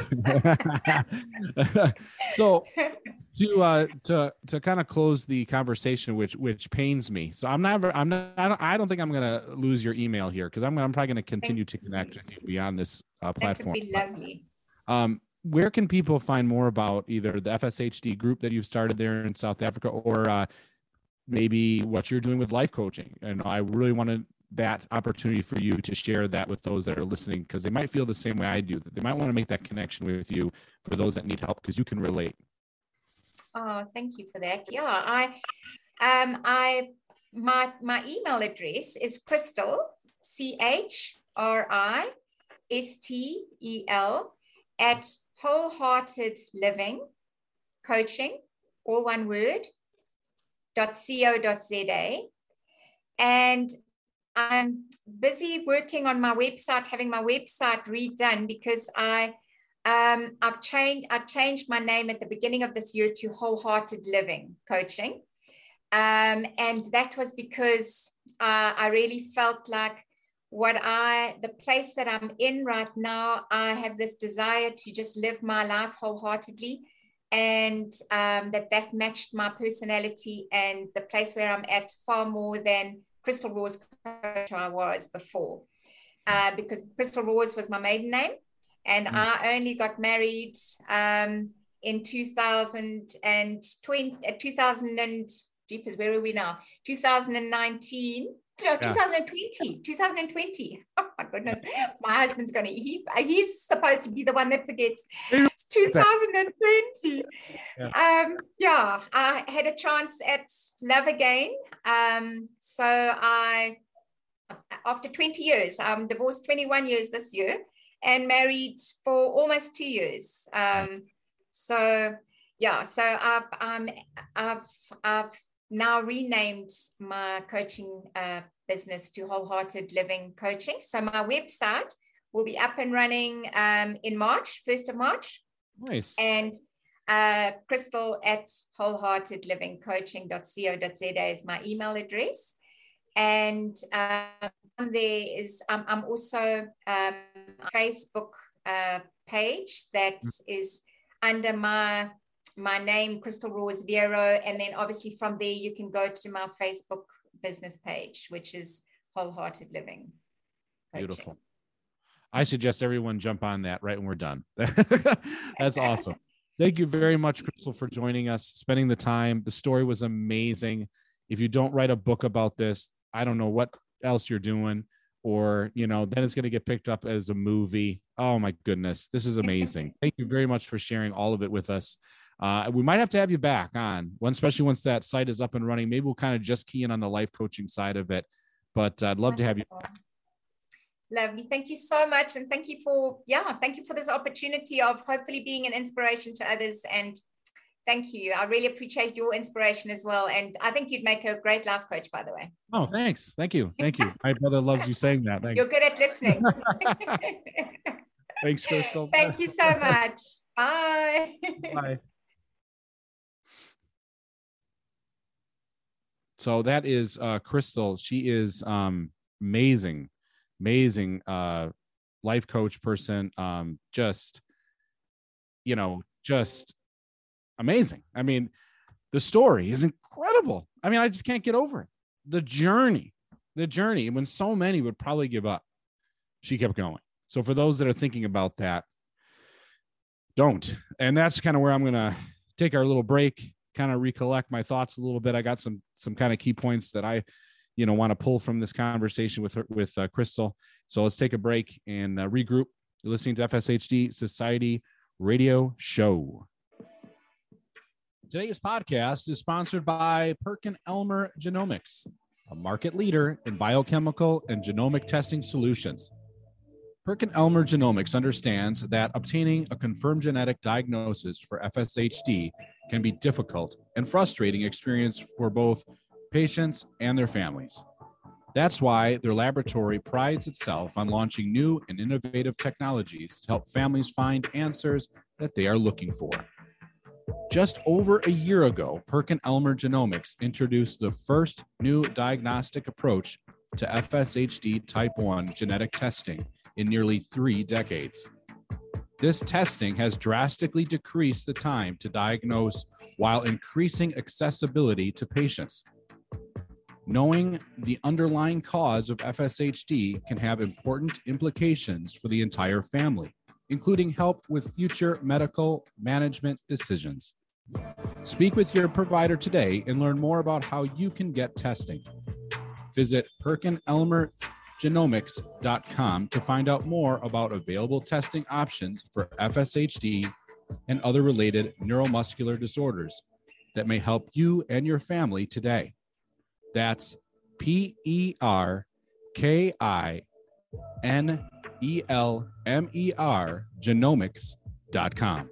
you. So to uh to to kind of close the conversation, which which pains me. So I'm not I'm not I don't, I don't think I'm gonna lose your email here because I'm I'm probably gonna continue to connect with you beyond this uh, platform. That would be lovely. But, um, where can people find more about either the F S H D group that you've started there in South Africa, or uh, maybe what you're doing with life coaching? And I really wanted that opportunity for you to share that with those that are listening, because they might feel the same way I do, that they might want to make that connection with you for those that need help, because you can relate. Oh, thank you for that. Yeah, I, um, I, my, my email address is Christel, C H R I S T E L, at Wholehearted Living Coaching, all one word, dot co dot za. And I'm busy working on my website, having my website redone, because I, um, I've changed, I changed my name at the beginning of this year to Wholehearted Living Coaching. Um, and that was because uh, I really felt like what I, the place that I'm in right now, I have this desire to just live my life wholeheartedly, and um, that that matched my personality and the place where I'm at far more than Christel Rawes coach I was before, uh, because Christel Rawes was my maiden name, and mm. I only got married um, in two thousand twenty, uh, two thousand and, jeepers, where are we now? two thousand nineteen. No, yeah. twenty twenty, twenty twenty. Oh my goodness, my husband's going to, he, he's supposed to be the one that forgets. It's two thousand twenty. Yeah. Um, yeah, I had a chance at Love Again. Um, so I, after twenty years, I'm divorced twenty-one years this year and married for almost two years. Um, so yeah, so I've, um, I've, I've, now renamed my coaching uh, business to Wholehearted Living Coaching. So my website will be up and running um, in March, first of March. Nice. And uh, Christel at wholehearted living coaching dot co dot za is my email address. And um, there is, um, I'm also um, a Facebook uh, page that is under my my name, Christel Rawes Vero, and then obviously from there you can go to my Facebook business page, which is Wholehearted Living Coaching. Beautiful. I suggest everyone jump on that right when we're done. That's awesome. Thank you very much, Christel, for joining us, spending the time. The story was amazing. If you don't write a book about this, I don't know what else you're doing, or, you know, then it's going to get picked up as a movie. Oh my goodness. This is amazing. Thank you very much for sharing all of it with us. Uh, we might have to have you back on one, especially once that site is up and running. Maybe we'll kind of just key in on the life coaching side of it, but I'd love to have you back. Lovely. Thank you so much. And thank you for, yeah, thank you for this opportunity of hopefully being an inspiration to others. And thank you. I really appreciate your inspiration as well. And I think you'd make a great life coach, by the way. Oh, thanks. Thank you. Thank you. My brother loves you saying that. Thanks. You're good at listening. Thanks, Christel. Thank you so much. Bye. Bye. So that is uh, Christel. She is um, amazing, amazing uh, life coach person. Um, just, you know, just amazing. I mean, the story is incredible. I mean, I just can't get over it. The journey, the journey, when so many would probably give up, she kept going. So for those that are thinking about that, don't. And that's kind of where I'm going to take our little break, kind of recollect my thoughts a little bit. I got some some kind of key points that I, you know, want to pull from this conversation with her, with uh, Christel. So let's take a break and uh, regroup. You're listening to F S H D Society Radio Show. Today's podcast is sponsored by PerkinElmer Genomics, a market leader in biochemical and genomic testing solutions. PerkinElmer Genomics understands that obtaining a confirmed genetic diagnosis for F S H D can be difficult and frustrating experience for both patients and their families. That's why their laboratory prides itself on launching new and innovative technologies to help families find answers that they are looking for. Just over a year ago, PerkinElmer Genomics introduced the first new diagnostic approach to F S H D type one genetic testing in nearly three decades. This testing has drastically decreased the time to diagnose while increasing accessibility to patients. Knowing the underlying cause of F S H D can have important implications for the entire family, including help with future medical management decisions. Speak with your provider today and learn more about how you can get testing. Visit Perkin Elmer Genomics dot com to find out more about available testing options for F S H D and other related neuromuscular disorders that may help you and your family today. That's P E R K I N E L M E R genomics dot com.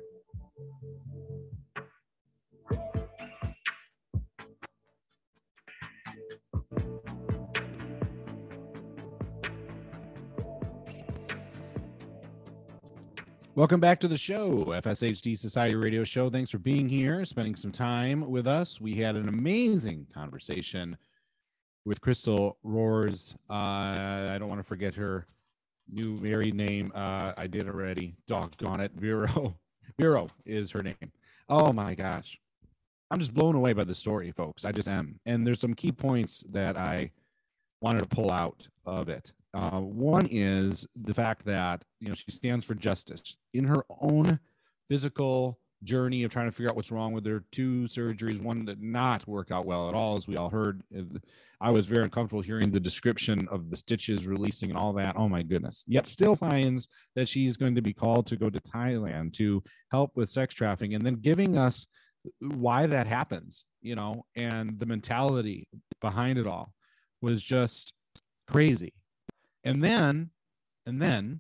Welcome back to the show, F S H D Society Radio Show. Thanks for being here, spending some time with us. We had an amazing conversation with Crystal Roars. Uh, I don't want to forget her new married name. Uh, I did already. Doggone it. Vero. Vero is her name. Oh, my gosh. I'm just blown away by the story, folks. I just am. And there's some key points that I wanted to pull out of it. Uh, one is the fact that, you know, she stands for justice in her own physical journey of trying to figure out what's wrong with her two surgeries, one that did not work out well at all, as we all heard. I was very uncomfortable hearing the description of the stitches releasing and all that. Oh, my goodness. Yet still finds that she's going to be called to go to Thailand to help with sex trafficking, and then giving us why that happens, you know, and the mentality behind it all was just crazy. And then, and then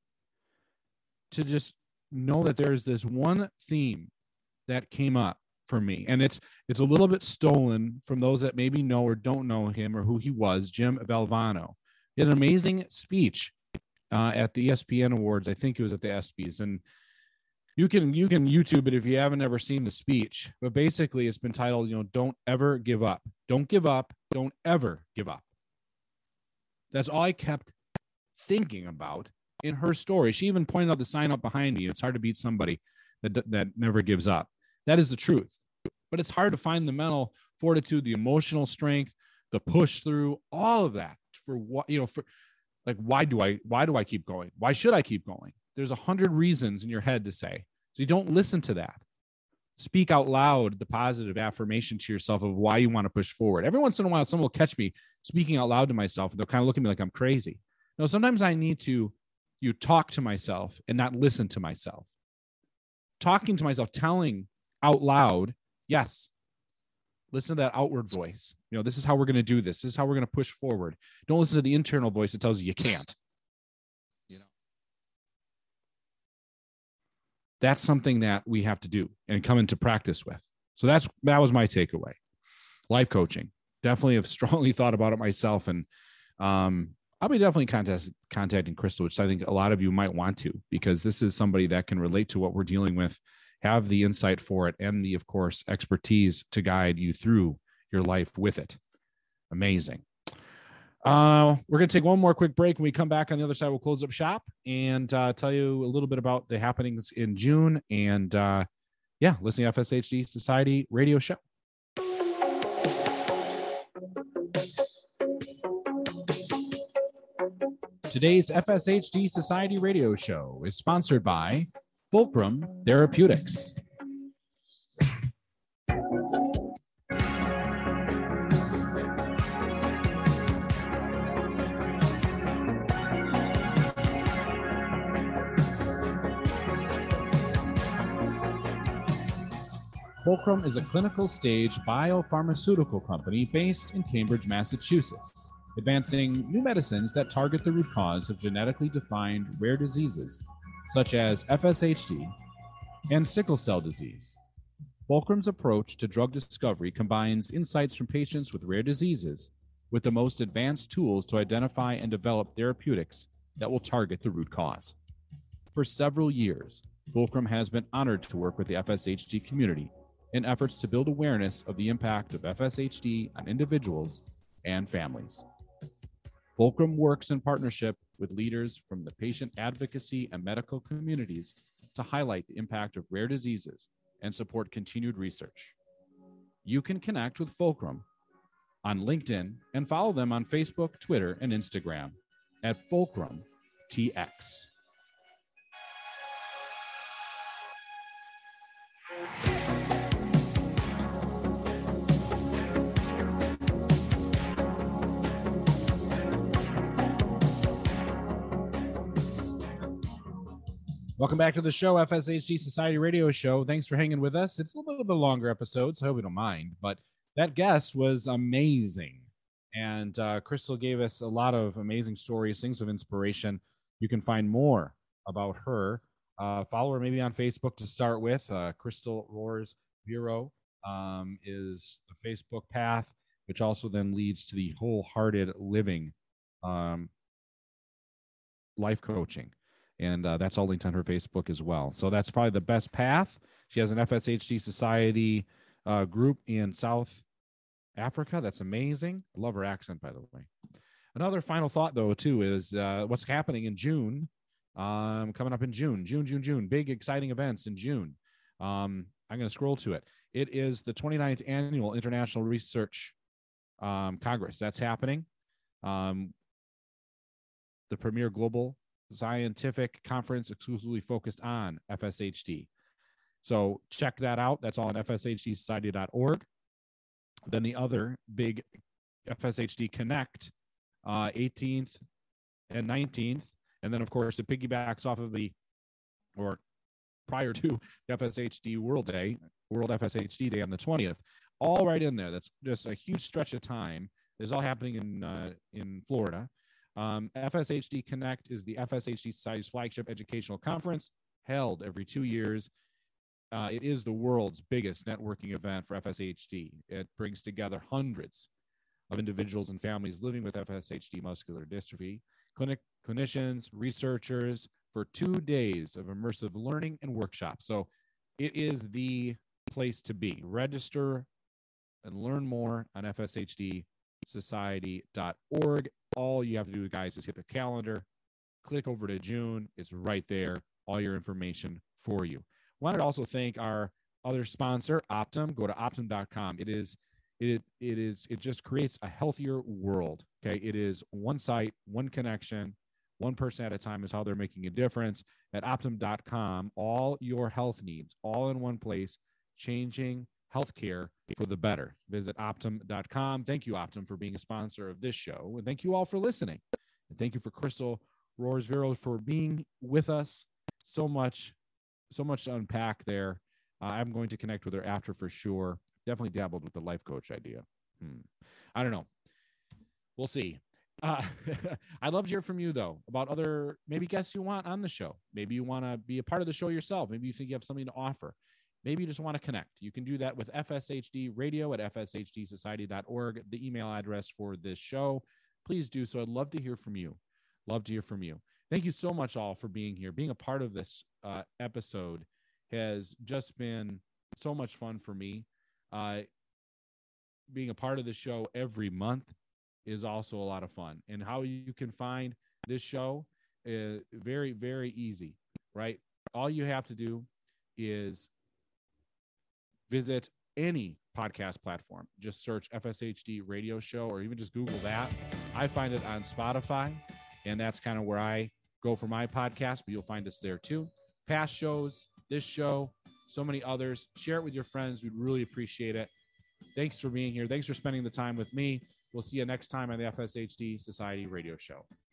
to just know that there's this one theme that came up for me, and it's it's a little bit stolen from those that maybe know or don't know him or who he was. Jim Valvano. He had an amazing speech uh, at the E S P N Awards. I think it was at the ESPYs, and you can you can YouTube it if you haven't ever seen the speech. But basically, it's been titled, you know, "Don't ever give up. Don't give up. Don't ever give up." That's all I kept thinking about in her story. She even pointed out the sign up behind me. It's hard to beat somebody that that never gives up. That is the truth. But it's hard to find the mental fortitude, the emotional strength, the push through, all of that for what, you know, for like, why do I, why do I keep going? Why should I keep going? There's a hundred reasons in your head to say. So you don't listen to that. Speak out loud the positive affirmation to yourself of why you want to push forward. Every once in a while, someone will catch me speaking out loud to myself, and they'll kind of look at me like I'm crazy. No, sometimes I need to you talk to myself and not listen to myself. Talking to myself, telling out loud, yes, listen to that outward voice. You know, this is how we're going to do this. This is how we're going to push forward. Don't listen to the internal voice that tells you you can't. You know, that's something that we have to do and come into practice with. So that's that was my takeaway. Life coaching. Definitely have strongly thought about it myself, and um, I'll be definitely contact, contacting Crystal, which I think a lot of you might want to, because this is somebody that can relate to what we're dealing with, have the insight for it, and the, of course, expertise to guide you through your life with it. Amazing. Uh, we're going to take one more quick break. When we come back on the other side, we'll close up shop and uh, tell you a little bit about the happenings in June. And uh, yeah, listening to F S H D Society Radio Show. Today's F S H D Society Radio Show is sponsored by Fulcrum Therapeutics. Fulcrum is a clinical stage biopharmaceutical company based in Cambridge, Massachusetts, advancing new medicines that target the root cause of genetically defined rare diseases such as F S H D and sickle cell disease. Fulcrum's approach to drug discovery combines insights from patients with rare diseases with the most advanced tools to identify and develop therapeutics that will target the root cause. For several years, Fulcrum has been honored to work with the F S H D community in efforts to build awareness of the impact of F S H D on individuals and families. Fulcrum works in partnership with leaders from the patient advocacy and medical communities to highlight the impact of rare diseases and support continued research. You can connect with Fulcrum on LinkedIn and follow them on Facebook, Twitter, and Instagram at Fulcrum T X. Welcome back to the show, F S H D Society Radio Show. Thanks for hanging with us. It's a little bit of a longer episode, so I hope you don't mind. But that guest was amazing. And uh, Crystal gave us a lot of amazing stories, things of inspiration. You can find more about her. Uh, follow her maybe on Facebook to start with. Uh, Crystal Roars Bureau um, is the Facebook path, which also then leads to the Wholehearted Living um, life coaching. And uh, that's all linked on her Facebook as well. So that's probably the best path. She has an F S H D Society uh, group in South Africa. That's amazing. I love her accent, by the way. Another final thought, though, too, is uh, what's happening in June, um, coming up in June, June, June, June, big exciting events in June. Um, I'm going to scroll to it. It is the twenty-ninth Annual International Research um, Congress. That's happening. Um, the premier global scientific conference exclusively focused on F S H D. So check that out. That's all on F S H D society dot org. Then the other big F S H D Connect, uh, eighteenth and nineteenth. And then, of course, it piggybacks off of the, or prior to F S H D World Day, World F S H D Day on the twentieth. All right in there. That's just a huge stretch of time. This is all happening in uh, in Florida. Um, F S H D Connect is the F S H D Society's flagship educational conference held every two years. Uh, it is the world's biggest networking event for F S H D. It brings together hundreds of individuals and families living with F S H D muscular dystrophy, clinic clinicians, researchers, for two days of immersive learning and workshops. So it is the place to be. Register and learn more on F S H D society dot org. All you have to do, guys, is hit the calendar, click over to June. It's right there, all your information for you. Wanted to also thank our other sponsor, Optum. Go to optum dot com. It is, it, it is, it just creates a healthier world. Okay. It is one site, one connection, one person at a time is how they're making a difference. At optum dot com, all your health needs, all in one place, changing healthcare for the better. Visit optum dot com. Thank you, Optum, for being a sponsor of this show. And thank you all for listening. And thank you for Crystal Roars Vero for being with us. So much, so much to unpack there. Uh, I'm going to connect with her after for sure. Definitely dabbled with the life coach idea. Hmm. I don't know. We'll see. Uh, I'd love to hear from you, though, about other maybe guests you want on the show. Maybe you want to be a part of the show yourself. Maybe you think you have something to offer. Maybe you just want to connect. You can do that with F S H D radio at F S H D society dot org, the email address for this show. Please do so. I'd love to hear from you. Love to hear from you. Thank you so much all for being here. Being a part of this uh, episode has just been so much fun for me. Uh, being a part of the show every month is also a lot of fun. And how you can find this show is very, very easy, right? All you have to do is visit any podcast platform. Just search F S H D Radio Show, or even just Google that. I find it on Spotify, and that's kind of where I go for my podcast, but you'll find us there too. Past shows, this show, so many others. Share it with your friends. We'd really appreciate it. Thanks for being here. Thanks for spending the time with me. We'll see you next time on the F S H D Society Radio Show.